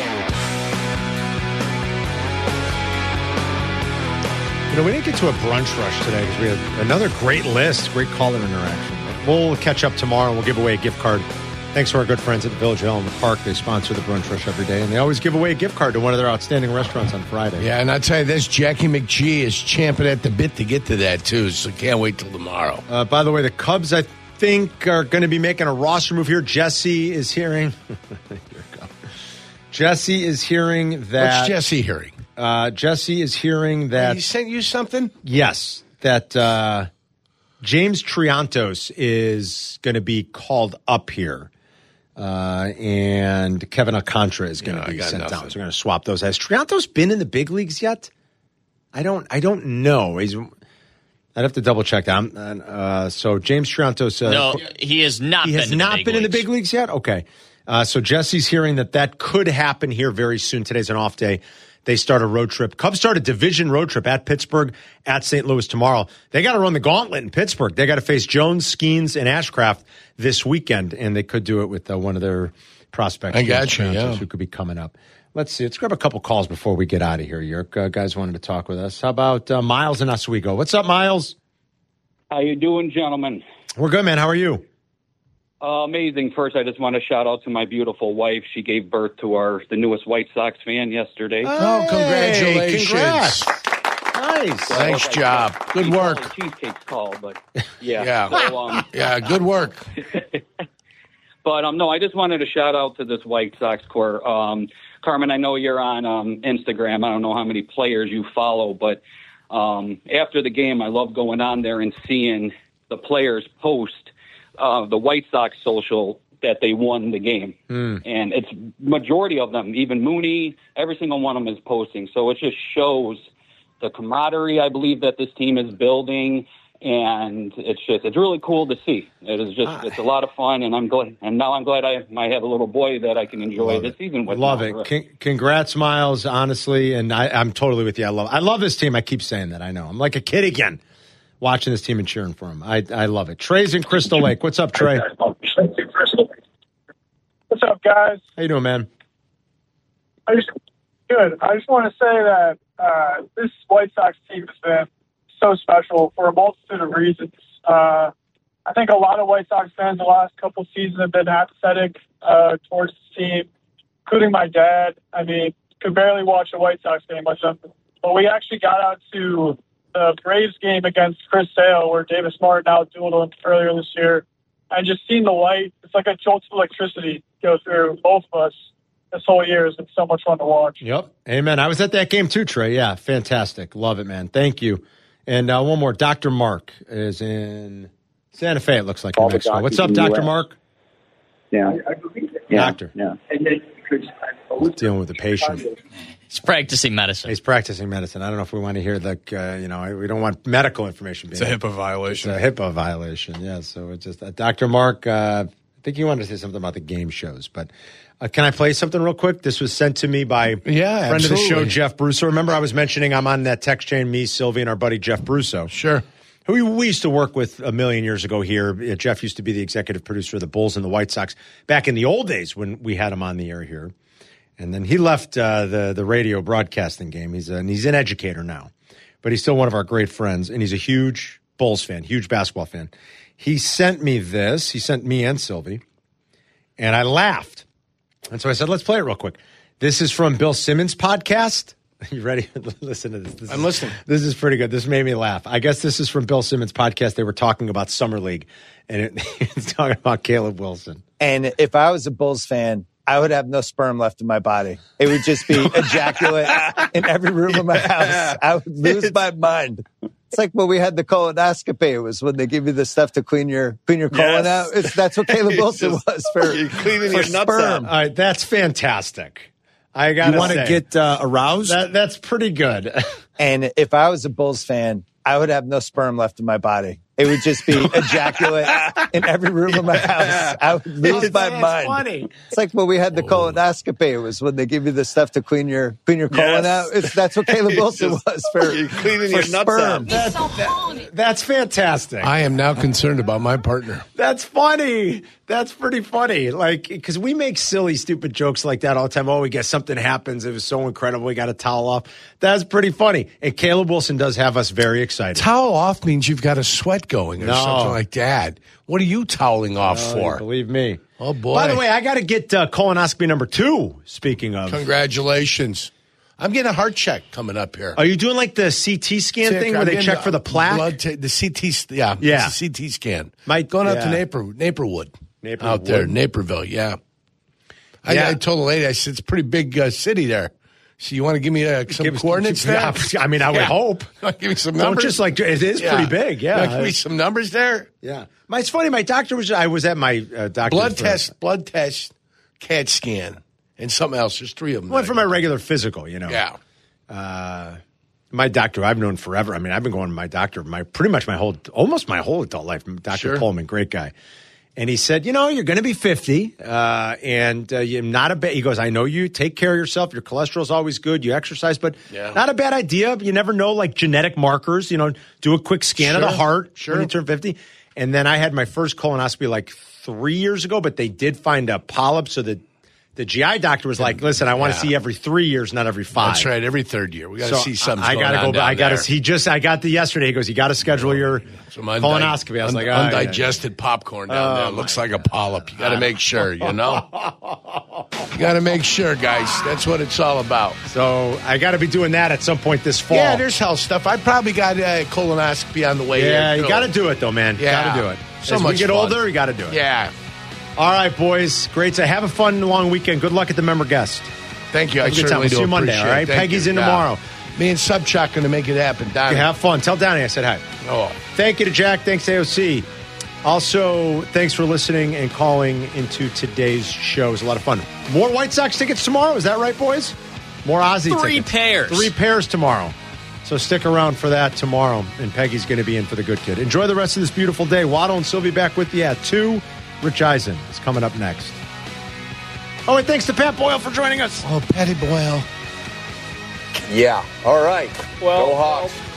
Speaker 6: You know, we didn't get to a brunch rush today because we had another great list, great caller interaction. We'll catch up tomorrow and we'll give away a gift card. Thanks to our good friends at the Village Ell in the Park. They sponsor the brunch rush every day, and they always give away a gift card to one of their outstanding restaurants on Friday.
Speaker 8: Yeah, and I'll tell you this, Jackie McGee is champing at the bit to get to that, too, so can't wait till tomorrow.
Speaker 6: Uh, by the way, the Cubs, I think, are going to be making a roster move here. Jesse is hearing... Here we go. Jesse is hearing that...
Speaker 8: What's Jesse hearing?
Speaker 6: Uh, Jesse is hearing that...
Speaker 8: He sent you something?
Speaker 6: Yes, that uh, James Triantos is going to be called up here. Uh, and Kevin Alcantara is going to
Speaker 8: No, I
Speaker 6: be
Speaker 8: got
Speaker 6: sent
Speaker 8: nothing.
Speaker 6: down. So we're going to swap those. Has Triantos been in the big leagues yet? I don't. I don't know. He's. I'd have to double check that. I'm, uh, so James Triantos. Uh,
Speaker 14: No, he has not
Speaker 6: he
Speaker 14: been
Speaker 6: has
Speaker 14: in
Speaker 6: not
Speaker 14: the big
Speaker 6: been in the
Speaker 14: leagues.
Speaker 6: big leagues yet. Okay. Uh, so Jesse's hearing that that could happen here very soon. Today's an off day. They start a road trip. Cubs start a division road trip at Pittsburgh, at Saint Louis tomorrow. They got to run the gauntlet in Pittsburgh. They got to face Jones, Skeens, and Ashcraft this weekend, and they could do it with uh, one of their prospects.
Speaker 8: I got
Speaker 6: James
Speaker 8: you,
Speaker 6: Triantos,
Speaker 8: yeah.
Speaker 6: Who could be coming up. Let's see. Let's grab a couple calls before we get out of here, Yerk. Uh, guys wanted to talk with us. How about uh, Miles in Oswego? What's up, Miles?
Speaker 16: How you doing, gentlemen?
Speaker 6: We're good, man. How are you?
Speaker 16: Uh, amazing. First, I just want to shout out to my beautiful wife. She gave birth to our the newest White Sox fan yesterday.
Speaker 8: Oh, congratulations.
Speaker 6: Congrats. Nice.
Speaker 16: Well,
Speaker 8: Nice
Speaker 16: like,
Speaker 8: job.
Speaker 16: uh,
Speaker 8: Good
Speaker 16: we call
Speaker 8: work.
Speaker 16: it Cheesecake's call, but yeah.
Speaker 8: Yeah.
Speaker 16: So, um,
Speaker 8: Yeah, good work.
Speaker 16: But um, no, I just wanted to shout out to this White Sox core. Um, Carmen, I know you're on um, Instagram. I don't know how many players you follow, but um, after the game, I love going on there and seeing the players post uh, the White Sox social that they won the game.
Speaker 6: Mm.
Speaker 16: And it's majority of them, even Mooney, every single one of them is posting. So it just shows the camaraderie, I believe, that this team is building. And it's just, it's really cool to see. It is just, it's a lot of fun, and I'm glad, and now I'm glad I might have a little boy that I can enjoy this season with.
Speaker 6: Love
Speaker 16: now.
Speaker 6: it. Con- congrats, Miles, honestly. And I, I'm totally with you. I love I love this team. I keep saying that. I know. I'm like a kid again watching this team and cheering for them. I, I love it. Trey's in Crystal Lake. What's up, Trey?
Speaker 17: What's up, guys?
Speaker 6: How you doing, man?
Speaker 17: I just good. I just want to say that uh, this White Sox team has been so special for a multitude of reasons. Uh, I think a lot of White Sox fans the last couple of seasons have been apathetic uh, towards the team, including my dad. I mean, could barely watch a White Sox game with them. But we actually got out to the Braves game against Chris Sale, where Davis Martin out-dueled him earlier this year. And just seeing the light, it's like a jolt of electricity go through both of us this whole year. Has been so much fun to watch.
Speaker 6: Yep. Amen. I was at that game too, Trey. Yeah, fantastic. Love it, man. Thank you. And uh, one more. Doctor Mark is in Santa Fe, it looks like, New Mexico. What's up, Doctor Mark?
Speaker 18: Yeah. yeah.
Speaker 6: Doctor.
Speaker 18: Yeah.
Speaker 6: He's dealing with a patient.
Speaker 14: He's practicing medicine.
Speaker 6: He's practicing medicine. I don't know if we want to hear the, uh, you know, we don't want medical information.
Speaker 15: It's a HIPAA violation.
Speaker 6: It's a HIPAA violation, yeah. So it's just, uh, Doctor Mark, uh, I think you wanted to say something about the game shows, but uh, can I play something real quick? This was sent to me by
Speaker 8: yeah,
Speaker 6: friend
Speaker 8: absolutely.
Speaker 6: of the show, Jeff Brusso. Remember I was mentioning I'm on that text chain, me, Sylvie, and our buddy Jeff Brusso.
Speaker 8: Sure.
Speaker 6: Who we, we used to work with a million years ago here. Uh, Jeff used to be the executive producer of the Bulls and the White Sox back in the old days when we had him on the air here. And then he left uh, the the radio broadcasting game. He's a, and he's an educator now, but he's still one of our great friends. And he's a huge Bulls fan, huge basketball fan. He sent me this. He sent me and Sylvie, and I laughed. And so I said, "Let's play it real quick." This is from Bill Simmons' podcast. You ready? Listen to this. this
Speaker 8: I'm
Speaker 6: is,
Speaker 8: listening.
Speaker 6: This is pretty good. This made me laugh. I guess this is from Bill Simmons' podcast. They were talking about Summer League, and it, it's talking about Caleb Wilson.
Speaker 19: And if I was a Bulls fan, I would have no sperm left in my body. It would just be ejaculate in every room of my house. I would lose my mind. It's like when we had the colonoscopy. It was when they give you the stuff to clean your clean your colon
Speaker 6: Yes.
Speaker 19: out. It's, that's what Caleb Wilson
Speaker 6: just-
Speaker 19: was for,
Speaker 6: You're cleaning
Speaker 19: for
Speaker 6: your nuts
Speaker 19: sperm.
Speaker 6: out. All right, that's fantastic. I got
Speaker 19: You wanna get,
Speaker 6: uh, aroused? That, that's pretty good.
Speaker 19: And if I was a Bulls fan, I would have no sperm left in my body. It would just be ejaculate in every room of my house. I would lose
Speaker 6: It's-
Speaker 19: my
Speaker 6: it's
Speaker 19: mind.
Speaker 6: funny.
Speaker 19: It's like when we had the colonoscopy. It was when they give you the stuff to clean your clean your colon
Speaker 6: Yes.
Speaker 19: out. It's, that's what Caleb Wilson
Speaker 6: Just-
Speaker 19: was for,
Speaker 6: You're cleaning
Speaker 19: for
Speaker 6: your nuts
Speaker 19: sperm.
Speaker 6: out. That's, that- that's fantastic.
Speaker 8: I am now concerned about my partner.
Speaker 6: That's funny. That's pretty funny. Like, because we make silly, stupid jokes like that all the time. Oh, we guess something happens. It was so incredible. We got a towel off. That's pretty funny. And Caleb Wilson does have us very excited.
Speaker 8: Towel off means you've got a sweat going or
Speaker 6: No.
Speaker 8: something like that. What are you toweling off
Speaker 6: Oh,
Speaker 8: for?
Speaker 6: Believe me.
Speaker 8: Oh, boy.
Speaker 6: By the way, I got to get uh, colonoscopy number two, speaking of.
Speaker 8: Congratulations. I'm getting a heart check coming up here.
Speaker 6: Are you doing like the C T scan thing where
Speaker 8: I'm
Speaker 6: they
Speaker 8: getting
Speaker 6: check for the plaque?
Speaker 8: Blood ta- the C T, yeah.
Speaker 6: Yeah.
Speaker 8: It's a C T scan.
Speaker 6: My-
Speaker 8: Going out to
Speaker 6: yeah.
Speaker 8: Napier, Naperwood.
Speaker 6: Naperwood.
Speaker 8: Out there, Naperville, yeah. I,
Speaker 6: Yeah.
Speaker 8: I told the lady, I said, it's a pretty big uh, city there. So you want to give me uh, some
Speaker 6: Give us-
Speaker 8: coordinates
Speaker 6: yeah,
Speaker 8: there?
Speaker 6: I mean, I would
Speaker 8: Yeah.
Speaker 6: hope.
Speaker 8: Give me some
Speaker 6: Don't
Speaker 8: numbers.
Speaker 6: just like, it is pretty big, yeah.
Speaker 8: You wanna give me some numbers there?
Speaker 6: Yeah. My, it's funny, my doctor was, I was at my uh, doctor.
Speaker 8: Blood test, blood test, C A T scan, and something else. There's three of them.
Speaker 6: Went for my regular physical, you know.
Speaker 8: Yeah.
Speaker 6: Uh, my doctor, I've known forever. I mean, I've been going to my doctor my pretty much my whole, almost my whole adult life. Doctor
Speaker 8: Sure.
Speaker 6: Coleman, great guy. And he said, you know, you're going to be fifty, uh, and uh, you're not a bad. He goes, I know you take care of yourself. Your cholesterol's always good. You exercise, but
Speaker 8: Yeah.
Speaker 6: not a bad idea. You never know, like genetic markers. You know, do a quick scan of the
Speaker 8: Sure.
Speaker 6: heart
Speaker 8: Sure.
Speaker 6: when you turn fifty. And then I had my first colonoscopy like three years ago, but they did find a polyp, so that the G I doctor was like, "Listen, I want to
Speaker 8: Yeah.
Speaker 6: see every three years, not every five."
Speaker 8: That's right. Every third year, we got to
Speaker 6: So
Speaker 8: see something.
Speaker 6: I gotta
Speaker 8: going on
Speaker 6: go.
Speaker 8: down
Speaker 6: I gotta.
Speaker 8: there.
Speaker 6: He just. I got the yesterday. He goes. You got to schedule your
Speaker 8: Some undi-
Speaker 6: colonoscopy. I was
Speaker 8: un-
Speaker 6: like, oh, yeah,
Speaker 8: undigested popcorn down
Speaker 6: Oh,
Speaker 8: there.
Speaker 6: my
Speaker 8: Looks like a polyp. You got to make sure, you know. You got to make sure, guys. That's what it's all about.
Speaker 6: So I got to be doing that at some point this fall.
Speaker 8: Yeah, there's health stuff. I probably got a colonoscopy on the way.
Speaker 6: Yeah,
Speaker 8: here,
Speaker 6: you
Speaker 8: too.
Speaker 6: got to do it though, man.
Speaker 8: Yeah.
Speaker 6: Got to do it.
Speaker 8: So
Speaker 6: As
Speaker 8: much
Speaker 6: we get
Speaker 8: fun.
Speaker 6: older, you got to do it.
Speaker 8: Yeah.
Speaker 6: All right, boys. Great to have a fun long weekend. Good luck at the member guest.
Speaker 8: Thank you. I
Speaker 6: Have a good time.
Speaker 8: certainly
Speaker 6: We'll
Speaker 8: do
Speaker 6: see you Monday.
Speaker 8: appreciate
Speaker 6: All right,
Speaker 8: it. Thank
Speaker 6: Peggy's
Speaker 8: you.
Speaker 6: in
Speaker 8: Yeah.
Speaker 6: tomorrow.
Speaker 8: Me and Subchuck going to make it happen. Donnie.
Speaker 6: You have fun. Tell Donnie I said hi.
Speaker 8: Oh.
Speaker 6: Thank you to Jack. Thanks to A O C. Also, thanks for listening and calling into today's show. It was a lot of fun. More White Sox tickets tomorrow. Is that right, boys? More Ozzy
Speaker 14: Three
Speaker 6: tickets.
Speaker 14: pairs.
Speaker 6: Three pairs tomorrow. So stick around for that tomorrow. And Peggy's going to be in for the good kid. Enjoy the rest of this beautiful day. Waddle and Sylvie back with you at two. Rich Eisen is coming up next. Oh, and thanks to Pat Boyle for joining us.
Speaker 8: Oh, Patty Boyle.
Speaker 20: Yeah. All right.
Speaker 14: Well,
Speaker 20: Go Hawks.